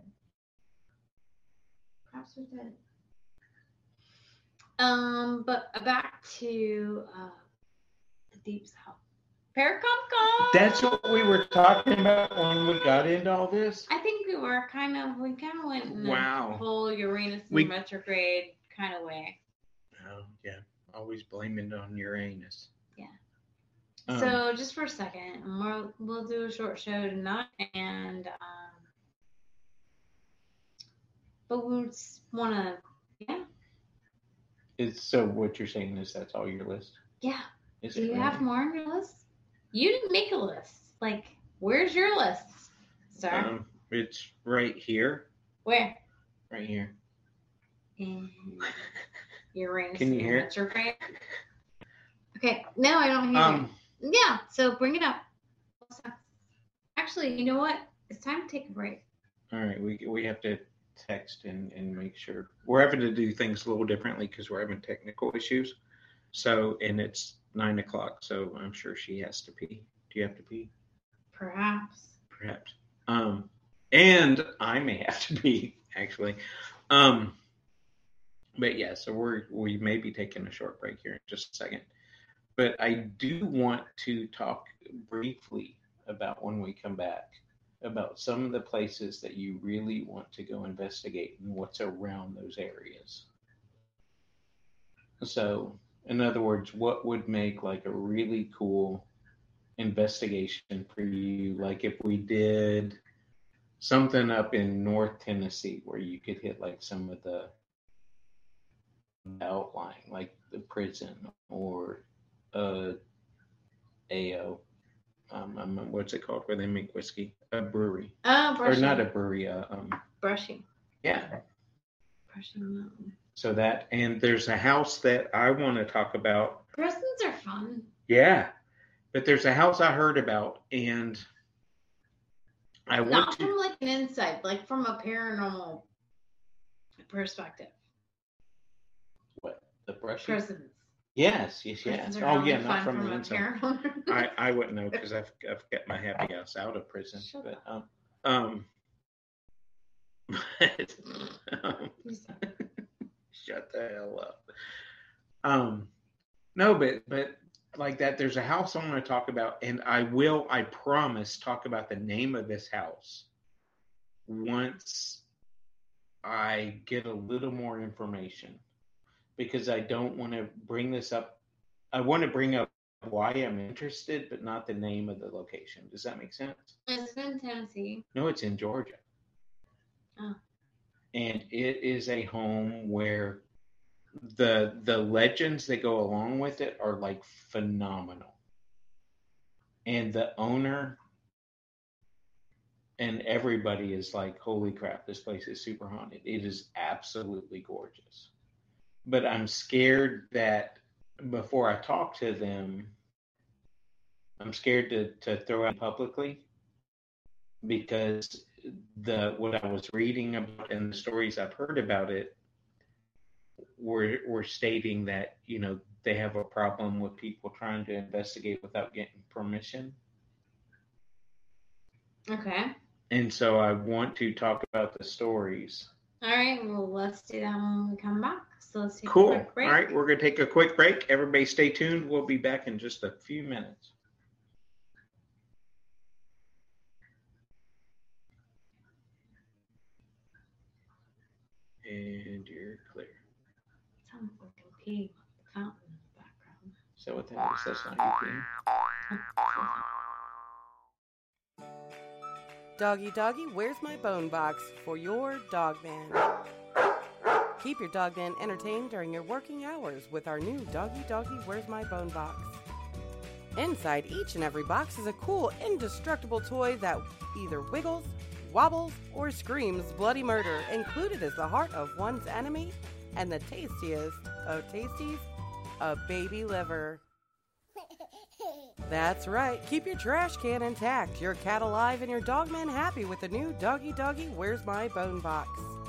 But back to the Deep South. Paracomcon! That's what we were talking about when we got into all this? I think we kind of went in a whole Uranus and retrograde kind of way. Oh, yeah. Always blaming it on Uranus. Yeah. So just for a second, we'll do a short show tonight, and but we just want to, So what you're saying is that's all your list? Yeah. Do you have more on your list? You didn't make a list. Like, where's your list, sir? It's right here. Where? Right here. In Uranus. Can you hear it? Okay. No, I don't hear it. Yeah. So bring it up. Actually, you know what? It's time to take a break. All right. We have to text and make sure. We're having to do things a little differently because we're having technical issues. So, and it's 9 o'clock, so I'm sure she has to pee. Do you have to pee? Perhaps. Perhaps. And I may have to pee, actually. But yeah, so we may be taking a short break here in just a second. But I do want to talk briefly about, when we come back, about some of the places that you really want to go investigate and what's around those areas. So, in other words, what would make like a really cool investigation for you? Like if we did something up in North Tennessee where you could hit like some of the outlying, like the prison or AO. What's it called where they make whiskey? A brewery. Or not a brewery. Brushing. Yeah. Brushing Mountain. So that, and there's a house that I want to talk about. Prisons are fun. Yeah. But there's a house I heard about, and I want Not to. from like an inside, like from a paranormal perspective. What? The brushing? Prisons. Yes. Prisons are Oh, yeah, really not fun from the inside. paranormal. I wouldn't know because I've got my happy house out of prison. Shut But shut the hell up. No, but like that, there's a house I want to talk about, and I promise, talk about the name of this house once I get a little more information, because I don't want to bring this up. I want to bring up why I'm interested, but not the name of the location. Does that make sense? It's in Tennessee. No, it's in Georgia. Oh. And it is a home where the legends that go along with it are like phenomenal. And the owner and everybody is like, holy crap, this place is super haunted. It is absolutely gorgeous. But I'm scared that before I talk to them, I'm scared to throw it publicly, because what I was reading about and the stories I've heard about it were stating that, you know, they have a problem with people trying to investigate without getting permission. Okay. And so I want to talk about the stories. All right. Well, let's do that when we come back. So let's take a Cool. quick break. All right, we're going to take a quick break. Everybody stay tuned. We'll be back in just a few minutes. And you're clear. Sounds like a pee with the fountain in the background. Is that what that is? That's not your thing. Doggy, doggy, where's my bone box for your dog man? Keep your dog man entertained during your working hours with our new Doggy, doggy, where's my bone box. Inside each and every box is a cool, indestructible toy that either wiggles, wobbles, or screams bloody murder. Included is the heart of one's enemy and the tastiest of tasties, a baby liver. That's right. Keep your trash can intact, your cat alive, and your dog man happy with the new Doggy, doggy, where's my bone box.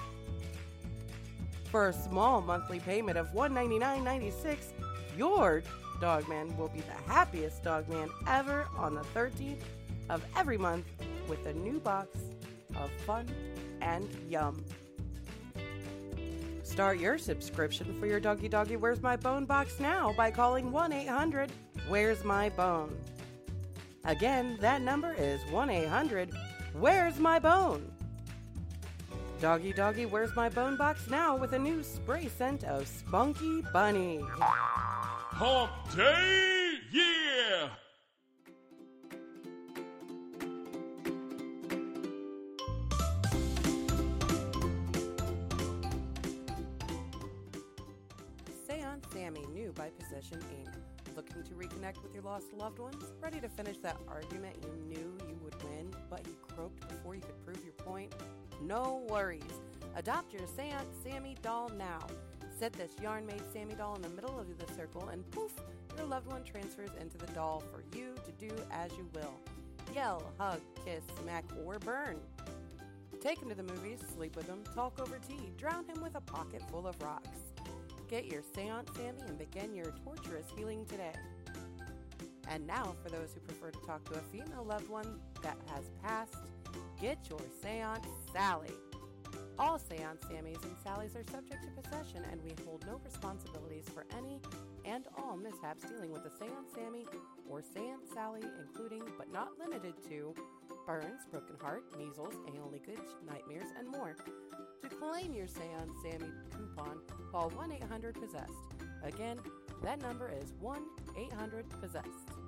For a small monthly payment of $199.96, your dogman will be the happiest dogman ever on the 13th of every month with a new box of fun and yum. Start your subscription for your Doggy, doggy, where's my bone box now by calling 1-800-Where's My Bone. Again, that number is 1-800-Where's My Bone. Doggy, doggy, where's my bone box now with a new spray scent of Spunky Bunny. Hump Day, yeah! Seance Sammy, new by Position Inc. Looking to reconnect with your lost loved ones? Ready to finish that argument you knew you would win, but you croaked before you could prove your point? No worries. Adopt your Seance Sammy doll now. Set this yarn-made Sammy doll in the middle of the circle and poof, your loved one transfers into the doll for you to do as you will. Yell, hug, kiss, smack, or burn. Take him to the movies, sleep with him, talk over tea, drown him with a pocket full of rocks. Get your Seance Sammy and begin your torturous healing today. And now, for those who prefer to talk to a female loved one that has passed, get your Seance Sally. All Seance Sammys and Sallys are subject to possession, and we hold no responsibilities for any and all mishaps dealing with a Seance Sammy or Seance Sally, including but not limited to burns, broken heart, measles, anal leakage, nightmares, and more. To claim your Seance Sammy coupon, call 1-800-POSSESSED. Again, that number is 1-800-POSSESSED.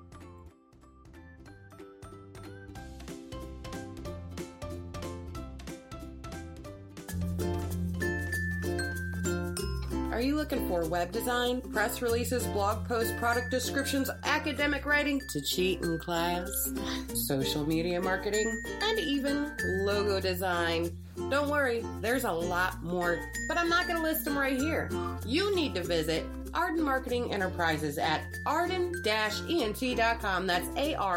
Are you looking for web design, press releases, blog posts, product descriptions, academic writing to cheat in class, social media marketing, and even logo design? Don't worry, there's a lot more, but I'm not going to list them right here. You need to visit Arden Marketing Enterprises at arden-ent.com. That's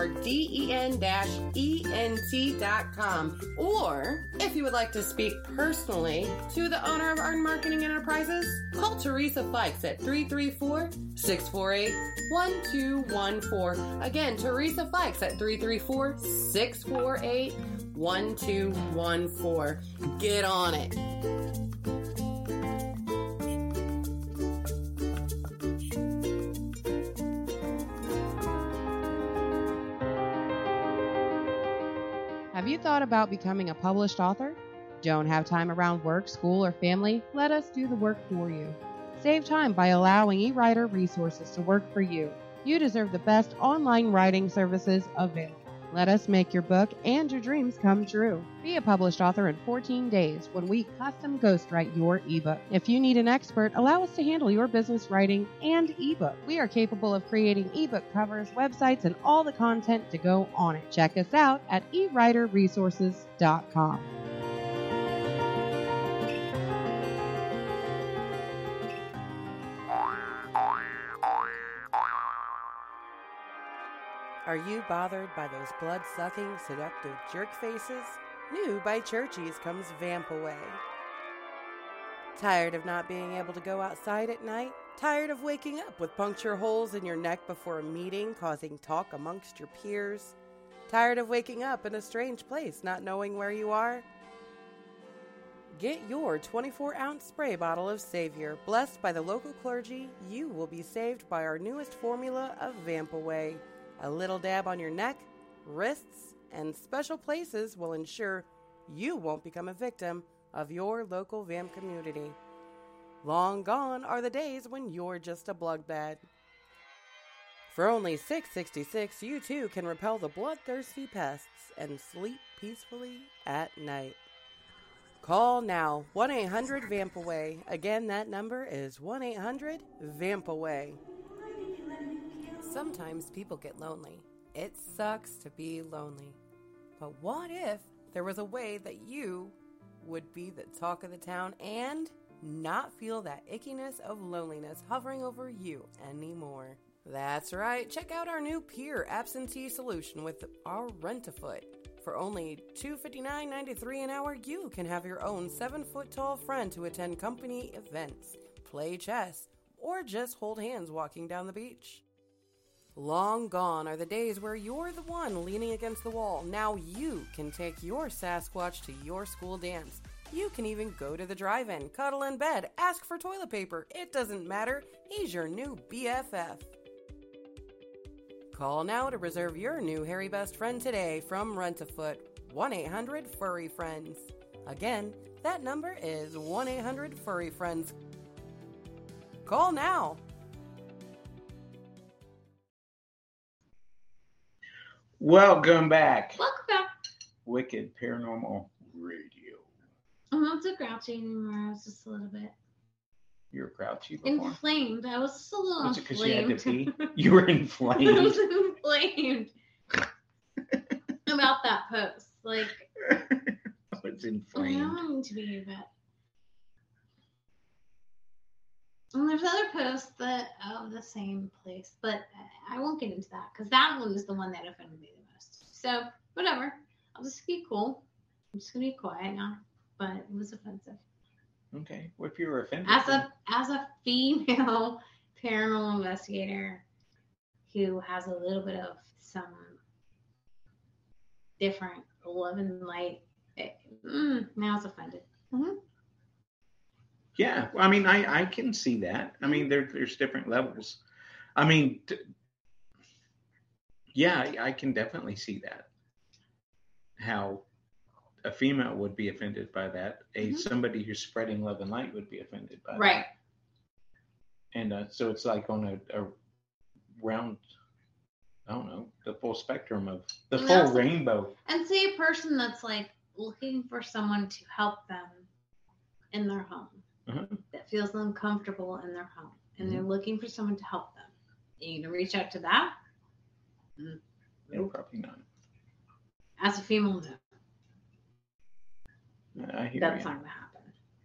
ARDEN-ENT.com. Or, if you would like to speak personally to the owner of Arden Marketing Enterprises, call Teresa Fikes at 334-648-1214. Again, Teresa Fikes at 334-648-1214. Get on it. Have you thought about becoming a published author? Don't have time around work, school, or family? Let us do the work for you. Save time by allowing eWriter Resources to work for you. You deserve the best online writing services available. Let us make your book and your dreams come true. Be a published author in 14 days when we custom ghostwrite your ebook. If you need an expert, allow us to handle your business writing and ebook. We are capable of creating ebook covers, websites, and all the content to go on it. Check us out at eWriterResources.com. Are you bothered by those blood-sucking, seductive jerk faces? New by Churchies comes Vamp Away. Tired of not being able to go outside at night? Tired of waking up with puncture holes in your neck before a meeting causing talk amongst your peers? Tired of waking up in a strange place not knowing where you are? Get your 24-ounce spray bottle of Savior. Blessed by the local clergy, you will be saved by our newest formula of Vamp Away. A little dab on your neck, wrists, and special places will ensure you won't become a victim of your local vamp community. Long gone are the days when you're just a bloodbath. For only $6.66, you too can repel the bloodthirsty pests and sleep peacefully at night. Call now, 1-800-VAMP-AWAY. Again, that number is 1-800-VAMP-AWAY. Sometimes people get lonely. It sucks to be lonely. But what if there was a way that you would be the talk of the town and not feel that ickiness of loneliness hovering over you anymore? That's right. Check out our new peer absentee solution with our Rent-A-Foot. For only $259.93 an hour, you can have your own 7-foot-tall friend to attend company events, play chess, or just hold hands walking down the beach. Long gone are the days where you're the one leaning against the wall. Now you can take your Sasquatch to your school dance. You can even go to the drive-in, cuddle in bed, ask for toilet paper. It doesn't matter. He's your new BFF. Call now to reserve your new hairy best friend today from Rent-A-Foot. 1-800-FURRY-FRIENDS. Again, that number is 1-800-FURRY-FRIENDS. Call now. Welcome back. Welcome back. Wicked Paranormal Radio. I'm not so grouchy anymore. I was just a little bit You were grouchy before. inflamed. I was just a little Was it because inflamed. you had to pee? You were I inflamed. was inflamed about that post. Like, It's I inflamed. don't mean to be, but. And there's other posts that of the same place, but I won't get into that because that one is the one that offended me the most. So whatever, I'll just be cool. I'm just gonna be quiet now, but it was offensive. Okay. What if you were offended? As a female paranormal investigator who has a little bit of some different love and light, now it's offended. Yeah, I mean, I can see that. I mean, there's different levels. I mean, yeah, I can definitely see that. How a female would be offended by that. Somebody who's spreading love and light would be offended by Right. that. And so it's like on a round, I don't know, the full spectrum of the And full also- rainbow. And say a person that's like looking for someone to help them in their home, that feels uncomfortable in their home, and they're looking for someone to help them. Are you gonna reach out to that? No, probably not. As a female, no. I hear That's you. not gonna happen.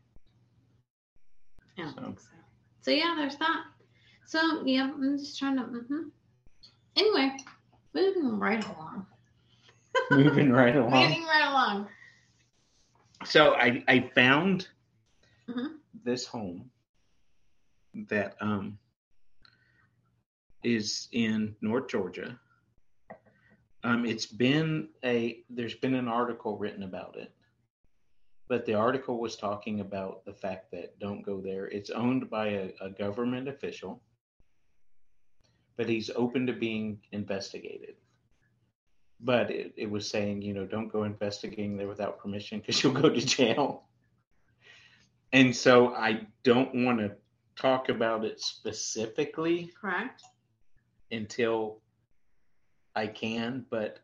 I don't So. think so. So yeah, there's that. So yeah, I'm just trying to. Anyway, moving right along. Moving right along. Moving right along. So I found Mhm. this home that is in North Georgia. There's been an article written about it, but the article was talking about the fact that don't go there. It's owned by a government official, but he's open to being investigated. But it was saying, don't go investigating there without permission because you'll go to jail. And so I don't want to talk about it specifically Correct. until I can, but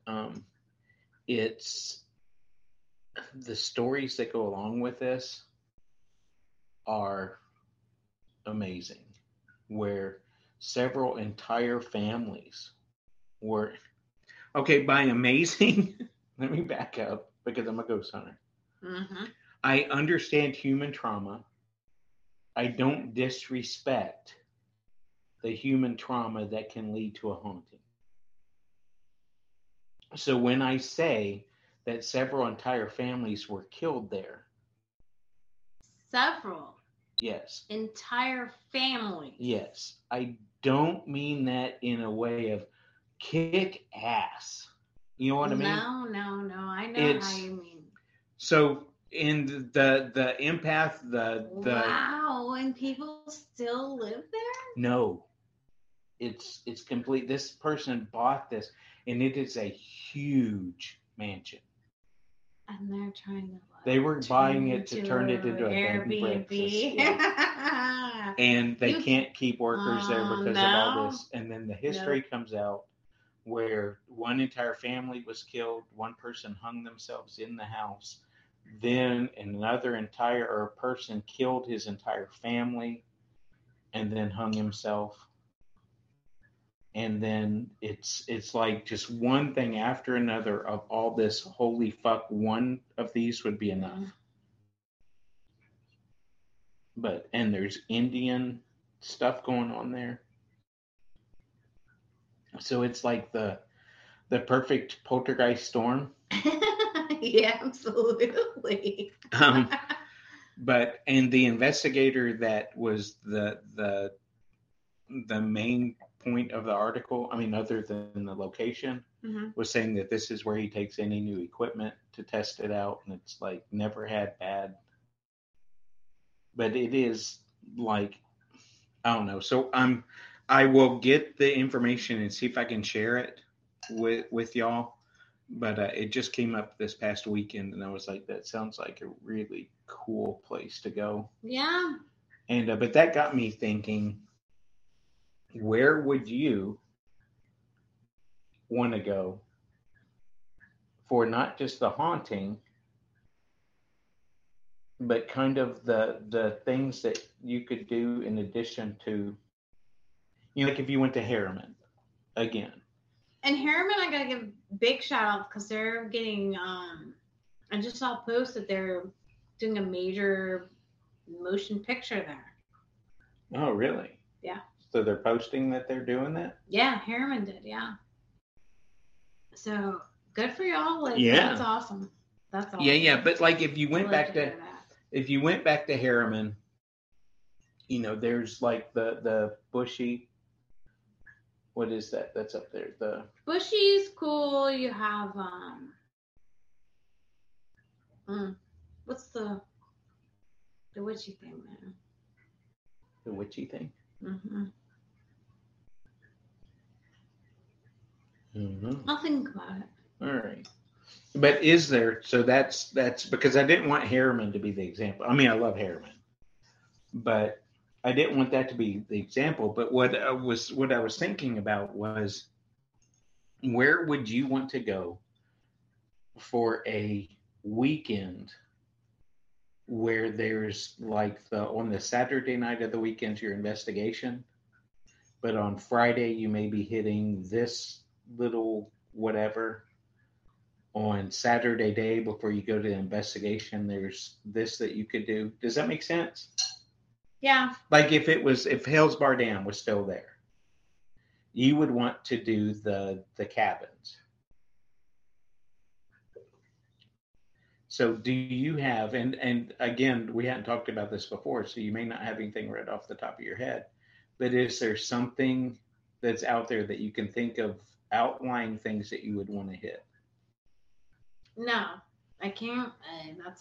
it's the stories that go along with this are amazing, where several entire families were okay. By amazing, let me back up because I'm a ghost hunter. I understand human trauma. I don't disrespect the human trauma that can lead to a haunting. So when I say that several entire families were killed there, Several yes, entire families. yes, I don't mean that in a way of kick ass. You know what I mean? No. I know It's- how you mean. So in the empath, the Wow, and people still live there? no, it's complete. This person bought this, and it is a huge mansion. And they're trying to They were buying it to turn it into a bed and breakfast. Airbnb. And they You- can't keep workers there Oh, because of all no. this. And then the history comes out where one entire family was killed, one person hung themselves in the house, then another person killed his entire family and then hung himself. And then it's like just one thing after another of all this. Holy fuck, one of these would be enough. And there's Indian stuff going on there. So it's like the perfect poltergeist storm. Yeah, absolutely. And the investigator that was the main point of the article, I mean, other than the location, was saying that this is where he takes any new equipment to test it out, and it's like never had bad. But it is like, I don't know. So I will get the information and see if I can share it with y'all. But it just came up this past weekend, and I was like, that sounds like a really cool place to go. Yeah. And but that got me thinking, where would you want to go for not just the haunting, but kind of the things that you could do in addition to, like if you went to Harriman again. And Harriman, I gotta give big shout out because they're getting. I just saw a post that they're doing a major motion picture there. Oh, really? Yeah. So they're posting that they're doing that? Yeah, Harriman did. Yeah. So good for y'all. Like, Yeah. That's awesome. That's awesome. Yeah. But like if you went I'd back like to hear Harriman, there's like the bushy What is that? That's up there. The Bushy's cool. You have what's the witchy thing there? the witchy thing. Mm-hmm. Mm-hmm. I'll think about it. All right. But is there? So that's because I didn't want Harriman to be the example. I mean, I love Harriman, but I didn't want that to be the example. But what I was thinking about was, where would you want to go for a weekend where there's like on the Saturday night of the weekend your investigation, but on Friday you may be hitting this little whatever. On Saturday day before you go to the investigation, there's this that you could do. Does that make sense? Yeah. Like if Hales Bar Dam was still there, you would want to do the cabins. So do you have, and again, we hadn't talked about this before, so you may not have anything right off the top of your head, but is there something that's out there that you can think of, outlying things that you would want to hit? No, I can't. That's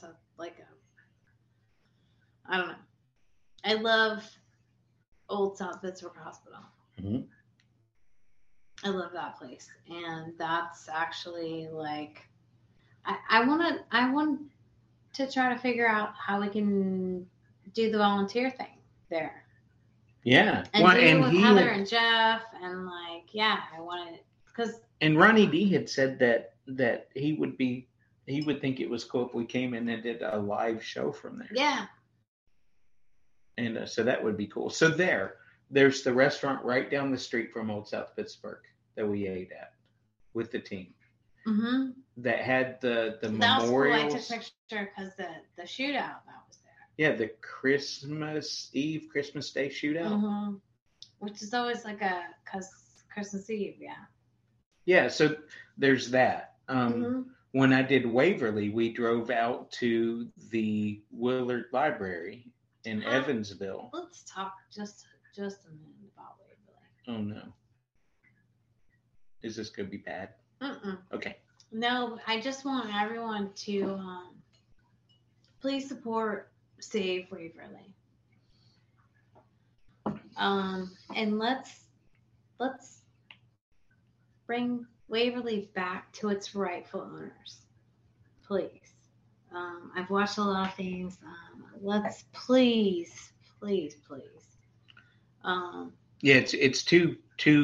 I don't know. I love Old South Pittsburgh Hospital. Mm-hmm. I love that place, and that's actually like I want to try to figure out how we can do the volunteer thing there. Yeah, And do it with Heather and Jeff, and like, yeah, I want it because. And Ronnie D had said that he would think it was cool if we came in and did a live show from there. Yeah. And so that would be cool. So there's the restaurant right down the street from Old South Pittsburgh that we ate at with the team. Mm-hmm. That had the that memorials. was cool. I took a picture because the shootout that was there. Yeah, the Christmas Day shootout. Mm-hmm. Which is always like Christmas Eve, yeah. Yeah, so there's that. Mm-hmm. When I did Waverly, we drove out to the Willard Library in Evansville. Let's talk just a minute about Waverly. Oh no. Is this going to be bad? Mm-mm. Okay. No, I just want everyone to please support Save Waverly. And let's bring Waverly back to its rightful owners, please. I've watched a lot of things. Let's please. Yeah, it's too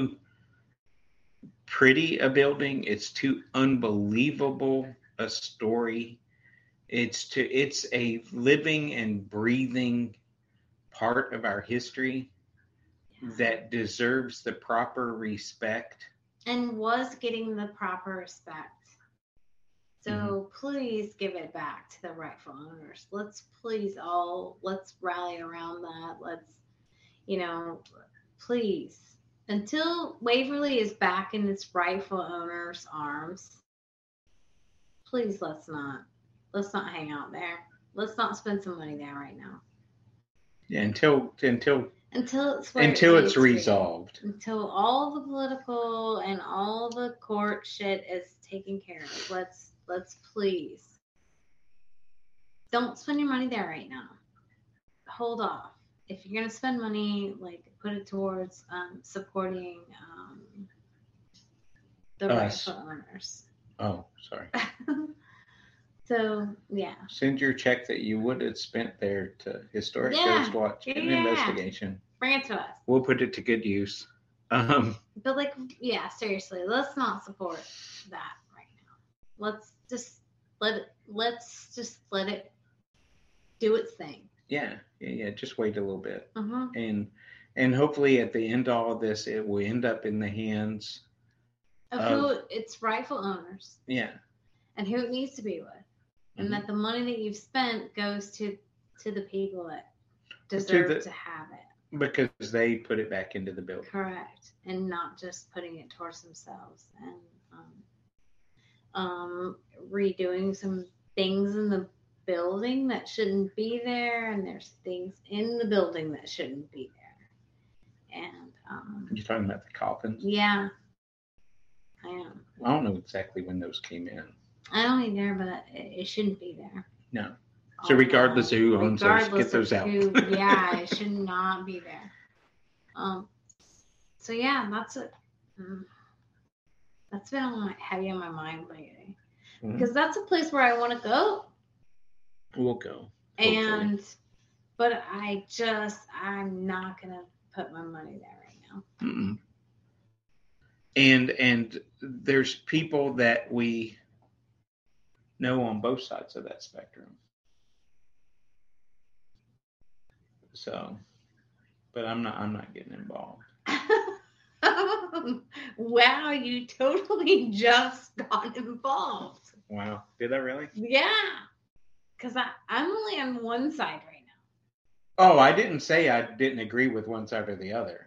pretty a building. It's too unbelievable a story. It's a living and breathing part of our history that deserves the proper respect. And was getting the proper respect. So please give it back to the rightful owners. Let's rally around that. Let's, please. Until Waverly is back in its rightful owner's arms, please let's not hang out there. Let's not spend some money there right now. Yeah, until it's resolved. Until all the political and all the court shit is taken care of. Let's please. Don't spend your money there right now. Hold off. If you're going to spend money, put it towards supporting the rightful owners. Oh, sorry. So, yeah. Send your check that you would have spent there to Historic Ghost Watch and Investigation. Bring it to us. We'll put it to good use. But seriously, let's not support that right now. Let's just let it do its thing. Yeah. Just wait a little bit, Mm-hmm. and hopefully at the end of all this, it will end up in the hands of who its rightful owners. Yeah. And who it needs to be with, and that the money that you've spent goes to the people that deserve to have it. Because they put it back into the building. Correct, and not just putting it towards themselves and redoing some things in the building that shouldn't be there, and there's things in the building that shouldn't be And You're talking about the coffins? yeah, I am. I don't know exactly when those came in. I don't either, but it shouldn't be there. No. So regardless of who owns those, get those out. Yeah, it should not be there. So yeah, that's it. That's been heavy on my mind lately. Because that's a place where I want to go. We'll go. But I'm not going to put my money there right now. Mm-mm. And there's people that we know on both sides of that spectrum. So, but I'm not getting involved. Wow, you totally just got involved. Wow. Did I really? Yeah. Because I'm only on one side right now. Oh, I didn't say I didn't agree with one side or the other.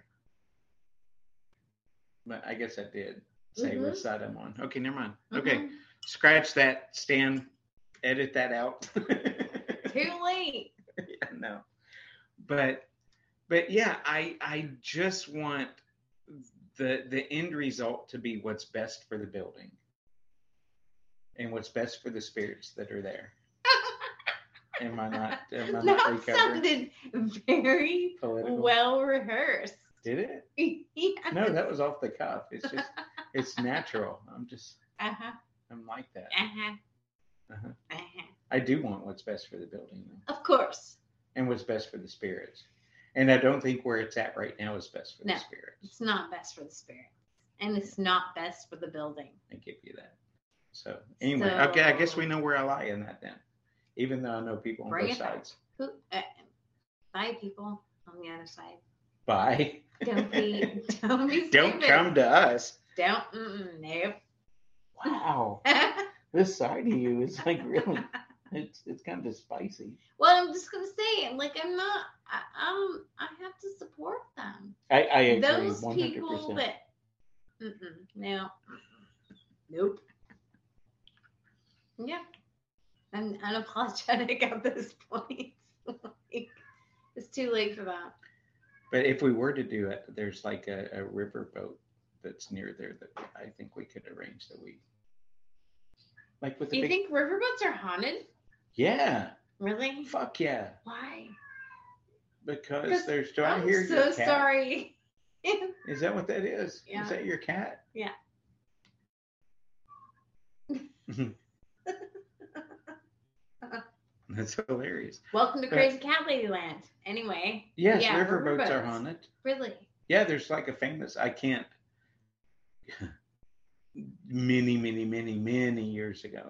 But I guess I did say which side I'm on. Okay, never mind. Okay. Scratch that, Stan. Edit that out. Too late. Yeah, no. But yeah, I just want the end result to be what's best for the building and what's best for the spirits that are there. Am I not recovering? That sounded very Political? well rehearsed. Did it? Yeah. No, that was off the cuff. It's just it's natural. I'm like that. I do want what's best for the building, though. Of course. And what's best for the spirits. And I don't think where it's at right now is best for the spirits. It's not best for the spirits. And it's not best for the building. I give you that. So anyway, okay, I guess we know where I lie in that then. Even though I know people on both sides. Bye, people on the other side. Bye. Don't be Don't come to us. Nope. Wow. This side of you is like really, it's kind of spicy. Well, I'm just gonna say, like, I'm not. I have to support them. I agree. Those 100%. people that. No. Nope. Yeah. I'm unapologetic at this point. Like, it's too late for that. But if we were to do it, there's like a river boat that's near there that I think we could arrange that we. Like with the You think riverboats are haunted? Yeah. Really? Fuck yeah. Why? Because there's. Do I I'm hear so your cat? sorry. Is that what that is? Yeah. Is that your cat? Yeah. That's hilarious. Welcome to Crazy Cat Lady Land. Anyway. Yes, yeah, riverboats are haunted. Really? Yeah, there's like a famous. I can't. Many years ago.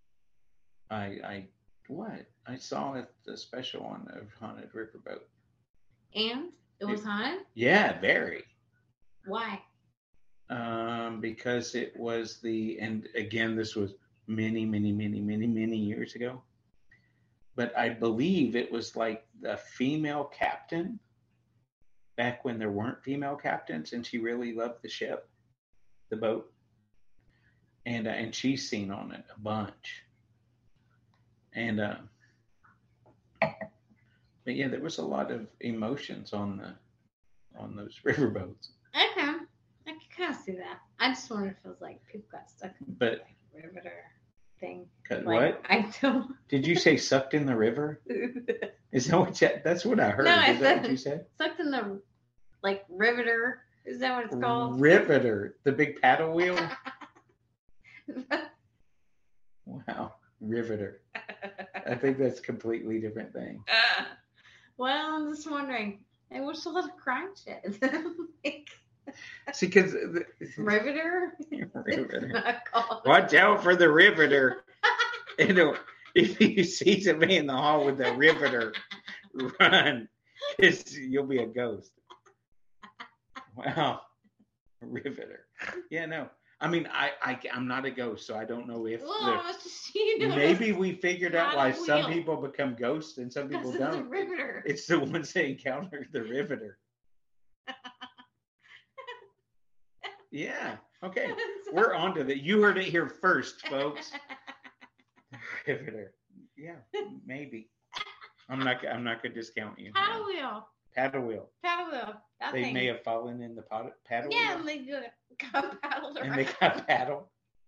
I saw the special one of Haunted Riverboat. And it was haunted? Yeah, very. Why? Because it was and again, this was many years ago. But I believe it was like the female captain back when there weren't female captains, and she really loved the ship, the boat. And she's seen on it a bunch. And but yeah, there was a lot of emotions on those riverboats. Okay. I can kind of see that. I just wonder if it was like people got stuck in the riveter thing. Like, what? I don't. Did you say sucked in the river? Is that what that's what I heard? No, Is that what you said? Sucked in the riveter. Is that what it's called? Riveter, the big paddle wheel. Wow, riveter. I think that's a completely different thing. Well, I'm just wondering. I wish a lot of crime shit. See, because riveter. Riveter. Watch out for the riveter. If you see somebody in the hall with a riveter, run, because you'll be a ghost. Wow, riveter. Yeah, no. I mean, I'm not a ghost, so I don't know if maybe we figured out why some people become ghosts and some people don't. It's riveter. It's the ones that encounter the riveter. Yeah. Okay. We're on to that. You heard it here first, folks. Riveter. Yeah, maybe. I'm not gonna discount you. Paddle wheel. Paddle wheel. Paddle wheel. That They thing. may have fallen in the paddle Yeah, wheel. and they got paddled around. And they got paddled.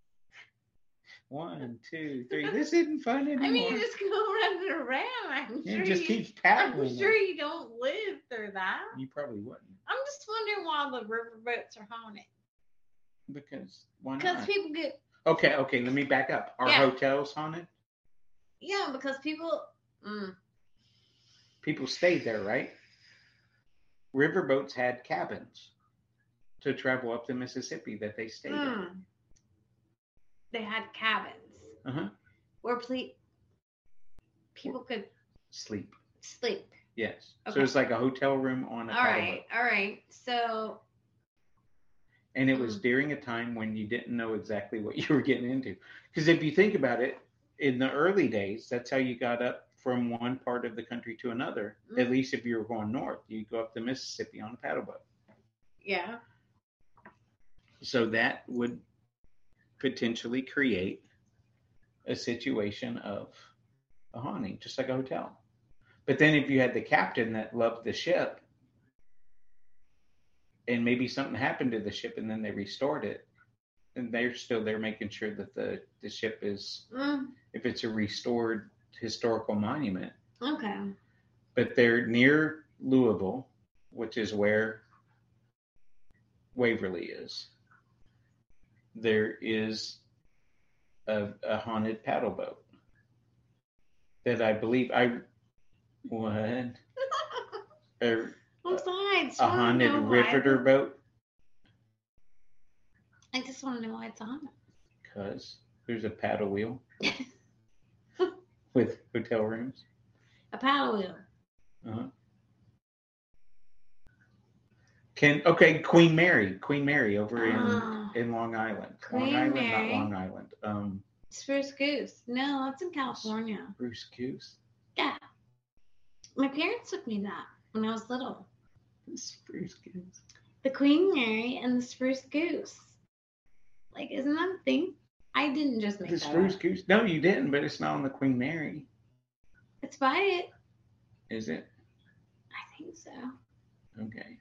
1, 2, 3. This isn't fun anymore. I mean, you just go running around. I'm Yeah, sure just you, keeps paddling. I'm sure you don't live through that. You probably wouldn't. I'm just wondering why the riverboats are haunted. Because why Because not? people get Okay, let me back up. Are Yeah. hotels haunted? because people. People stayed there, right? Riverboats had cabins to travel up the Mississippi that they stayed in. They had cabins Uh-huh. where people could Sleep. sleep. Yes. So Okay. it's like a hotel room on a All paddle right, boat. all right. So And it was during a time when you didn't know exactly what you were getting into. Because if you think about it, in the early days, that's how you got up from one part of the country to another. At least if you were going north, you'd go up the Mississippi on a paddle boat. yeah, So that would potentially create a situation of a haunting, just like a hotel. But then if you had the captain that loved the ship, and maybe something happened to the ship and then they restored it, and they're still there making sure that the ship is, if it's a restored historical monument. okay. But they're near Louisville, which is where Waverly is. There is a haunted paddle boat that I believe what? I'm sorry. A haunted riveter boat, I just want to know why it's haunted. because there's a paddle wheel with hotel rooms. A paddle wheel. Uh-huh. Queen Mary over in Long Island. Queen Long Island, Mary. not Long Island. Spruce Goose. No, that's in California. Bruce Goose. Yeah. My parents took me that when I was little. Spruce Goose. The Queen Mary and the Spruce Goose. Like, isn't that a thing? I didn't just make The that Spruce up. Goose? No, you didn't, but it's not on the Queen Mary, It's by it. is it? I think so. Okay.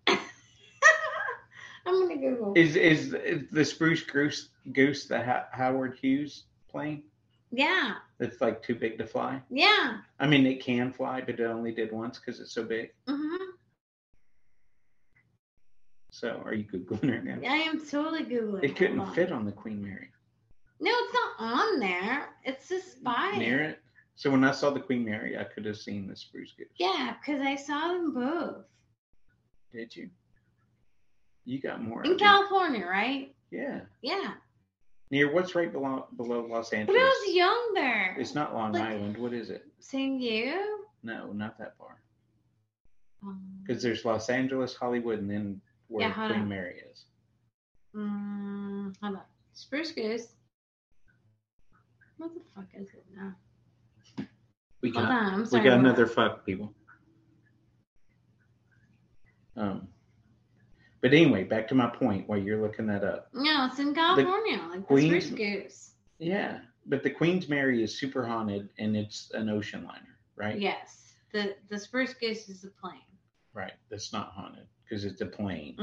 I'm gonna Google. Is the Spruce Goose the Howard Hughes plane? Yeah. That's like too big to fly. Yeah. I mean, it can fly, but it only did once because it's so big. Mhm. So, are you Googling right now? I am totally Googling. It couldn't Hold on. fit on the Queen Mary. No, it's not on there. It's just by Near it. So when I saw the Queen Mary, I could have seen the Spruce Goose. Yeah, because I saw them both. Did you? You got more. In of it. California, right? Yeah. Yeah. Near what's right below Los But I Angeles? was young there. It's not Long Like- Island. What is it? San Diego? No, not that far. Um, Because there's Los Angeles, Hollywood, and then where Yeah, hold Queen on. Mary is. hold on. Spruce Goose. What the fuck is it now? We Hold got on, I'm we sorry. got another fuck, people. But anyway, back to my point while you're looking that up. No, it's in California. Like the Queen's- Spruce Goose. Yeah, but the Queen's Mary is super haunted, and it's an ocean liner, right? Yes. The Spruce Goose is a plane. Right. That's not haunted because it's a plane.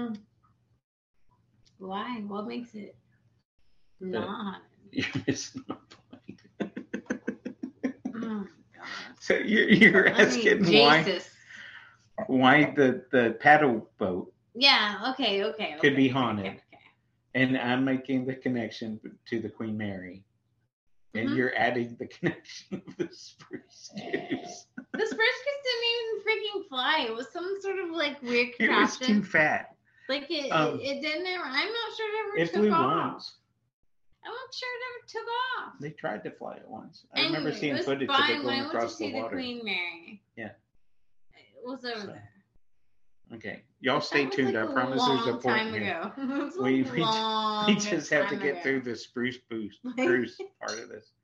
Why? What makes it not haunted? You're missing my point. Oh, God. So you're I mean, asking Jesus. why the paddle boat, Yeah, okay. Could be okay, haunted. okay. and I'm making the connection to the Queen Mary, and Mhm. you're adding the connection of the Spruce Goose. The Spruce Goose didn't even freaking fly. It was some sort of like weird It was too contraption. fat. Like it didn't ever. I'm not sure it It ever flew took off. once. I'm not sure it ever took off. They tried to fly it once. I remember Anyway, seeing it was footage of fine. it When going I went to across see the water. Queen Mary. Yeah. It was over So, there. Okay, y'all stay That was, tuned. like, I promise there's a long point time here. ago. It was, We like, we long just have to time get ago. through the Spruce Boost Like- Cruise part of this.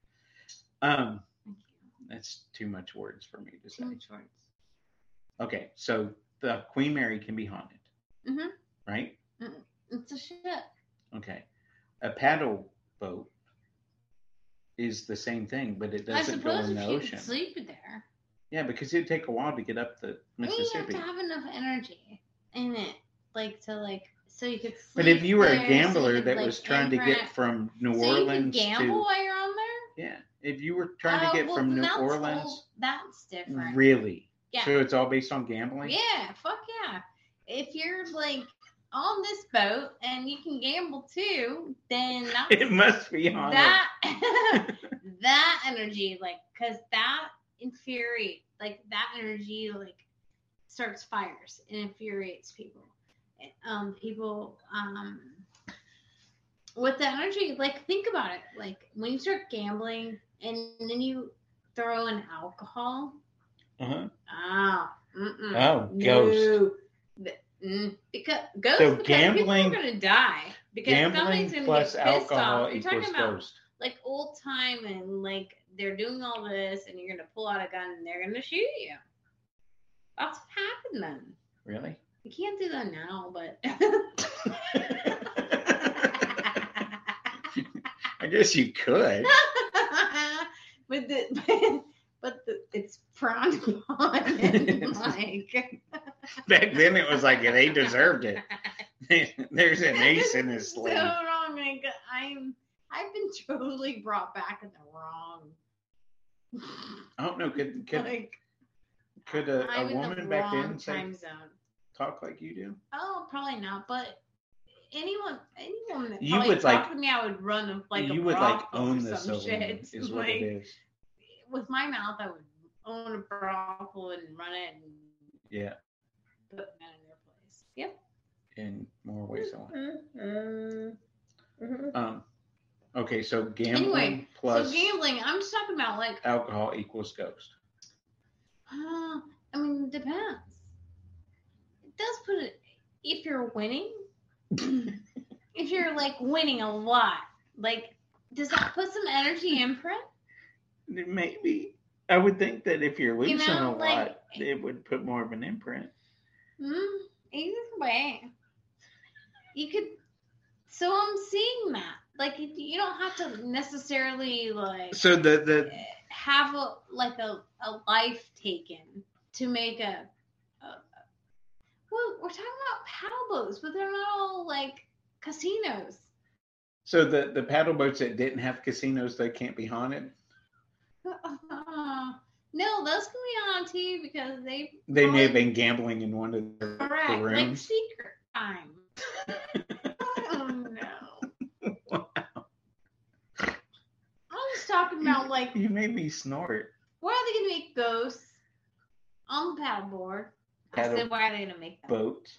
That's too much words for me to say. Too much words. Okay, so the Queen Mary can be haunted, Mhm. right? It's a ship. Okay, a paddle boat is the same thing, but it I doesn't go suppose in if the you ocean. could sleep there. Yeah, because it'd take a while to get up the I mean, you Mississippi. have to have enough energy in it, so you could sleep. But if you were a there, gambler so you could, that was trying to get from New so you Orleans could gamble to while you're on there. yeah, if you were trying to get Well, from then New Orleans, that's different. really? Yeah. So it's all based on gambling? Yeah, fuck yeah. If you're like on this boat and you can gamble too, then It must be on that that energy, like, because that infuriates, like that energy, like starts fires and infuriates people. People with the energy, like, think about it, like when you start gambling and then you throw in alcohol. Uh-huh. Oh, ghost. Because ghosts, So because gambling- people are gonna die because somebody's Gambling gonna plus get pissed alcohol off. You're talking equals about ghost. like old time and like they're doing all this and you're gonna pull out a gun and they're gonna shoot you. That's what happened then. Really? You can't do that now, but I guess you could. but it's frowned upon. And, like, Back then it was like they deserved it. There's an ace in his so sleeve. wrong. Like, I've been totally brought back in the wrong. I don't know. Could Like, a I'm in the woman back then wrong say, time zone. talk like you do? Oh, probably not. But anyone that You probably would, talked like- to me, I would run like a You would like brothel own or the some silver shit. is what Like, it is. with my mouth, I would own a brothel and run it and Yeah, put men in their place. Yep. in more ways than one. Mm-hmm. Okay, so gambling Anyway, plus so gambling, I'm just talking about like, alcohol equals ghost. I mean, it depends. It does put it, if you're winning, if you're like winning a lot, like, does that put some energy imprint? Maybe. I would think that if you're losing a lot, like, it would put more of an imprint. Either way. You could, so I'm seeing that. Like, you don't have to necessarily, like, So the have a life taken to make well, we're talking about paddle boats, but they're not all like casinos. so the paddle boats that didn't have casinos, they can't be haunted. No, those can be on too because they May have been gambling in one of the correct, like rooms. secret time. Oh no. Wow. I'm just talking about like, You made me snort. why are they gonna make ghosts on the paddleboard? I said, why are they gonna make them? Boats.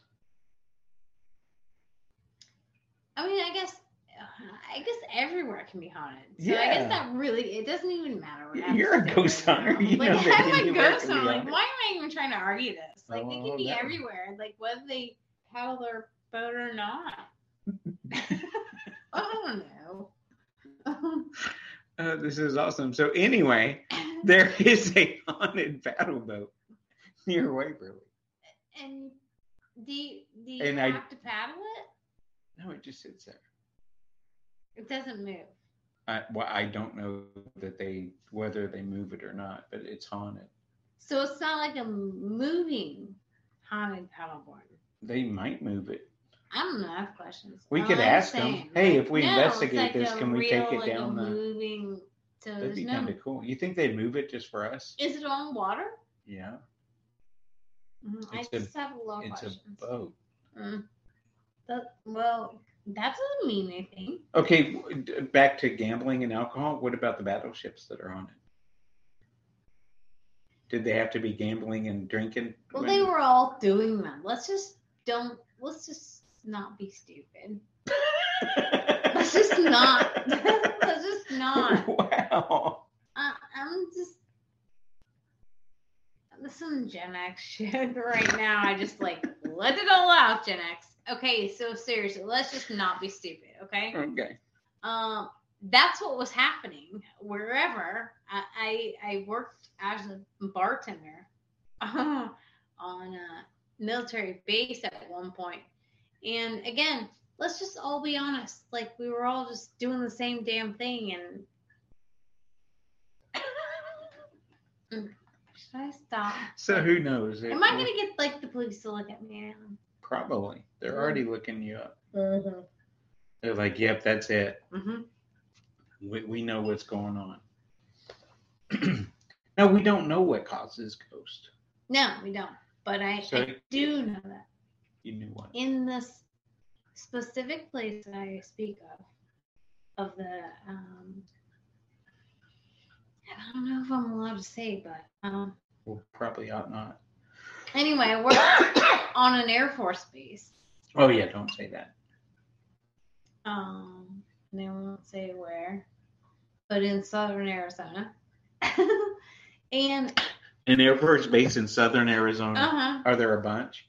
I mean, I guess everywhere can be haunted. So I Yeah. guess that really, it doesn't even matter. what happens You're a to ghost it. hunter. You Like, know that I'm a anywhere ghost can be hunter. Like, haunted. why am I even trying to argue this? Like, they Oh, can be no. everywhere. Like, whether they paddle their boat or not. I don't know. This is awesome. So anyway, there is a haunted paddle boat near Waverly. And do you And have to paddle it? No, it just sits there. It doesn't move. I don't know whether they move it or not, but it's haunted. So it's not like a moving haunted paddleboard. They might move it. I don't know. I have questions. We All could I'm ask them, saying, hey, like, if we no, investigate it's like this, a can we real, take it like, down a the... moving? So That'd there's be no. kind of cool. You think they'd move it just for us? Is it on water? Yeah. I It's a- just have a lot of It's questions. a boat. Well, that doesn't mean anything. Okay, back to gambling and alcohol. What about the battleships that are haunted? Did they have to be gambling and drinking? Well, they were all doing them. Let's just not be stupid. Let's just not. Let's just not. Wow. I'm just. This is Gen X shit right now. I just like let it all out, Gen X. Okay, so seriously, let's just not be stupid, okay? Okay. That's what was happening wherever. I worked as a bartender on a military base at one point. And again, let's just all be honest. Like, we were all just doing the same damn thing. And Should I stop? So who knows? Am I going to get like the police to look at me now? Probably. They're already looking you up. Mm-hmm. They're like, yep, that's it. Mm-hmm. We know what's going on. No, we don't know what causes ghost. No, we don't. But I do know that. You knew what? In this specific place that I speak of the, I don't know if I'm allowed to say, but Well, probably ought not. anyway, I work on an Air Force base. Oh yeah, don't say that. And I won't say where, but in southern Arizona. And An Air Force base in southern Arizona. Are there a bunch?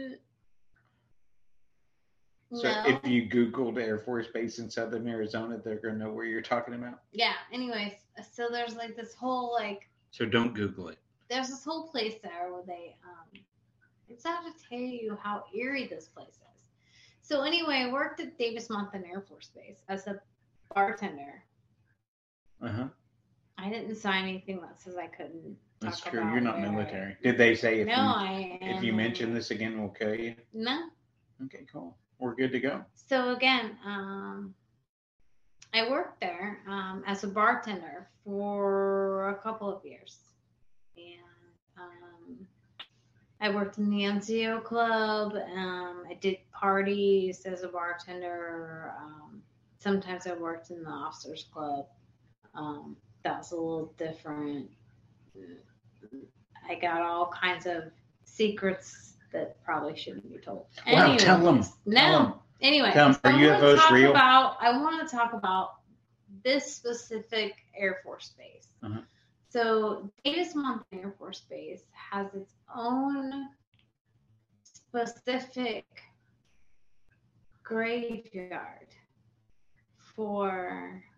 So no. if you Googled Air Force Base in southern Arizona, they're going to know where you're talking about? Yeah, anyways, so there's like this whole like, So don't Google it. there's this whole place there where they, it's hard to tell you how eerie this place is. So anyway, I worked at Davis-Monthan Air Force Base as a bartender. Uh-huh. I didn't sign anything that says I couldn't. That's talk true. about You're not where- military. Did they say if I you mention this again, we'll kill you? No. Okay, cool. We're good to go. So again, I worked there as a bartender for a couple of years, and I worked in the NCO club. I did parties as a bartender. Sometimes I worked in the officers club. That was a little different. I got all kinds of secrets that probably shouldn't be told. Wow, tell them. No. Tell 'em. Anyway, Tell 'em, so are UFOs real? I want to talk about this specific Air Force base. Uh-huh. So Davis-Monthan Air Force Base has its own specific graveyard for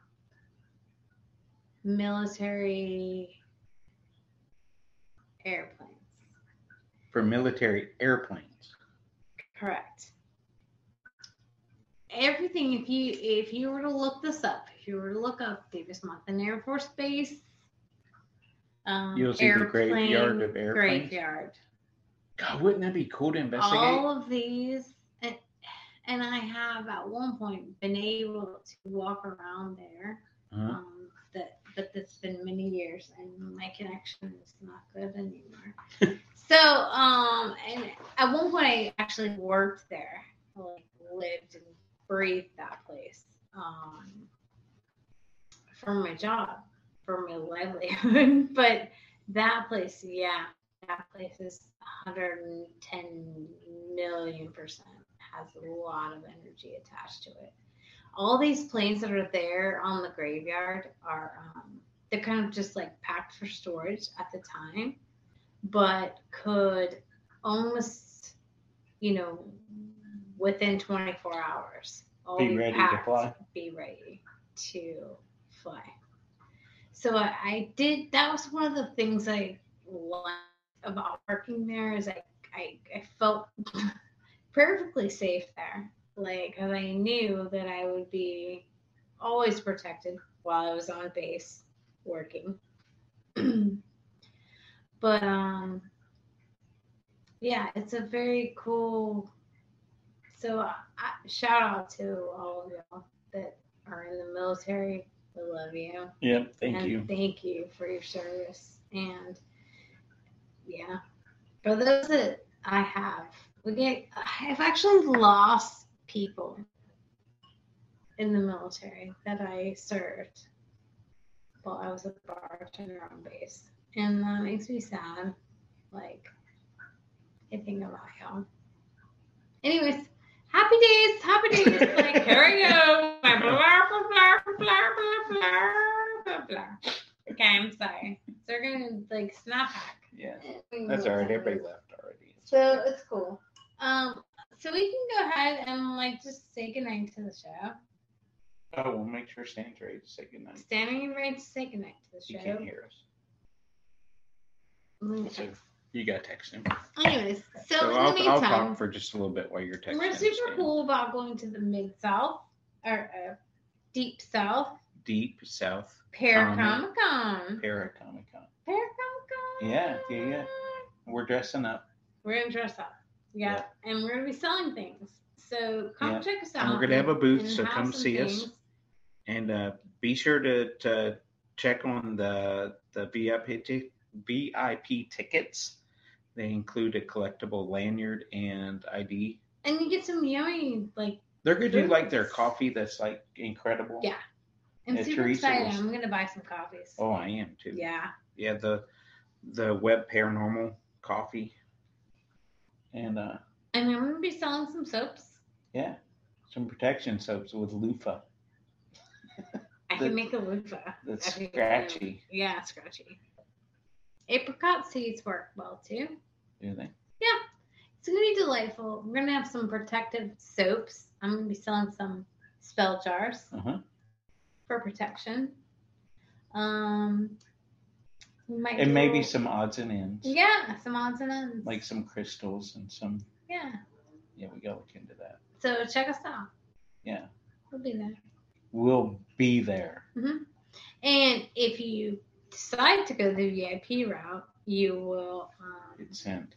military airplanes. For military airplanes. Correct. Everything, if you were to look this up, if you were to look up Davis-Monthan Air Force Base, you'll see the graveyard of airplanes. Graveyard. God, wouldn't that be cool to investigate? All of these, and I have at one point been able to walk around there. Uh-huh. But it's been many years, and my connection is not good anymore. So, and at one point I actually worked there, like lived and breathed that place, for my job, for my livelihood. But that place, that place is 110 million% has a lot of energy attached to it. All these planes that are there on the graveyard are, they're kind of just like packed for storage at the time, but could almost, within 24 hours, Be ready to fly. Be ready to fly. So I did, that was one of the things I liked about working there is I felt perfectly safe there. Like, cause I knew that I would be always protected while I was on base working. But, yeah, it's a very cool, so shout out to all of y'all that are in the military. We love you. Yep, thank you. Thank you for your service. And yeah, for those that I have, I've actually lost people in the military that I served while I was a bartender on base. And that makes me sad. Like, I think about y'all. Anyways, happy days. Like, here we go. Blah, blah, blah, blah, blah, blah. Okay, I'm sorry. So we're gonna like snap back. Yeah, that's all right. Everybody left already. So it's cool. So we can go ahead and like just say goodnight to the show. Oh, we'll make sure Stan's ready to say goodnight. Standing ready to say goodnight to the You show. can't hear us. So you gotta text him. Anyways, so in I'll the meantime, talk for just a little bit while you're texting. we're super cool about going to the Mid-South or Deep South. Deep South. Paracomic-Con. Paracomic-Con. Paracomic-Con. Yeah. We're dressing up. We're gonna dress up. Yeah. And we're gonna be selling things. So come Yeah. check us out. And we're gonna have a booth, and so have come some see us. things. And be sure to check on the VIP tickets. They include a collectible lanyard and ID. And you get some yummy, like, They're gonna do like their Booths. coffee that's like incredible. Yeah. I'm Yeah, super Teresa excited. was- I'm gonna buy some coffees. Oh, I am too. Yeah. Yeah, the Web Paranormal coffee. And And I'm gonna be selling some soaps. yeah, some protection soaps with loofah. I can make a loofah. That's I think- scratchy. Yeah, scratchy. Apricot seeds work well too. Do they? Yeah. It's gonna be delightful. We're gonna have some protective soaps. I'm gonna be selling some spell jars for protection. We might And do- maybe some odds and ends. Yeah, some odds and ends. Like some crystals and some. Yeah. Yeah, we gotta look into that. So check us out. Yeah. We'll be there. We'll be there. And if you decide to go the VIP route, you will Get sent.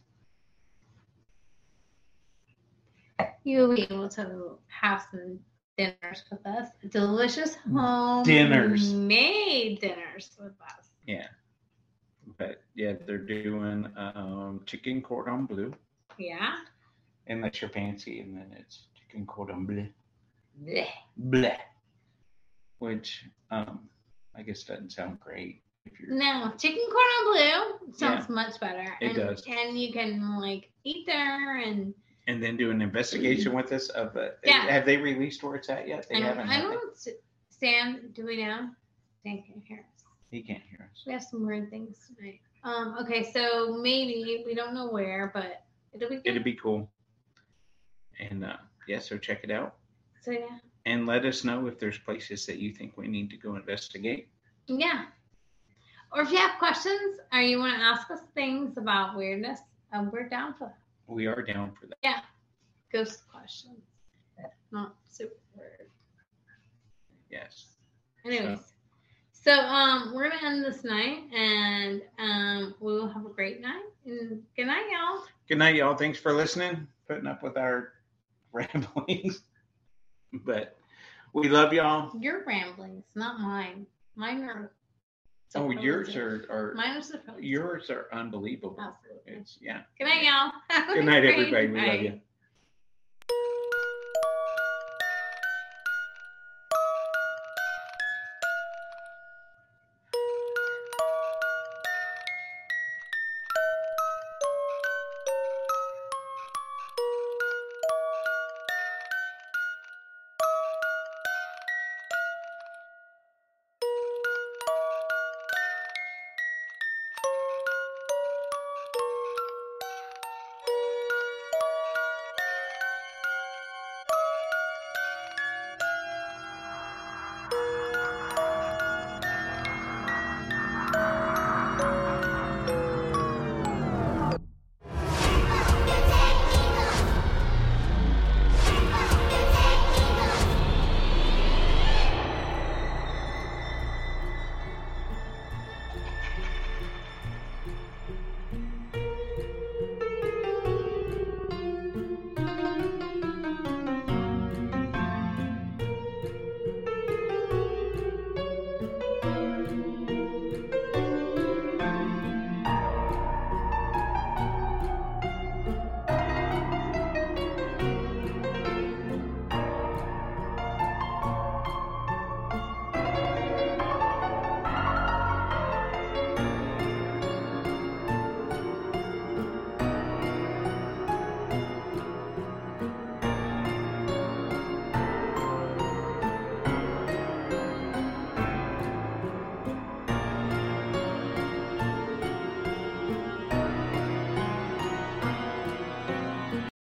you'll be able to have some dinners with us. Delicious home Dinners. made dinners with us. Yeah. But yeah, they're doing chicken cordon bleu. Yeah. Unless you're fancy, and then it's chicken cordon bleu. Blech. Bleh. Which I guess doesn't sound great if you're No, chicken cordon bleu sounds much better. It does. And you can like eat there and and then do an investigation with us of Yeah. have they released where it's at yet? They haven't. I have don't Sam, do we know? Dan can't hear us. they? He can't hear us. We have some weird things tonight. Okay, so maybe we don't know where, but it'll be good. It'd be cool. And yeah, so check it out. So yeah. And let us know if there's places that you think we need to go investigate. Yeah. Or if you have questions or you want to ask us things about weirdness, we're down for that. We are down for that. Yeah. Ghost questions. Not super weird. Yes. Anyways. So we're gonna end this night and we will have a great night. And good night, y'all. Good night, y'all. Thanks for listening, putting up with our ramblings. But we love y'all. Your ramblings, not mine. Mine are Oh, yours are mine are super yours are unbelievable. Absolutely. It's yeah. Good night, y'all. Good night, Great everybody. We love night. you.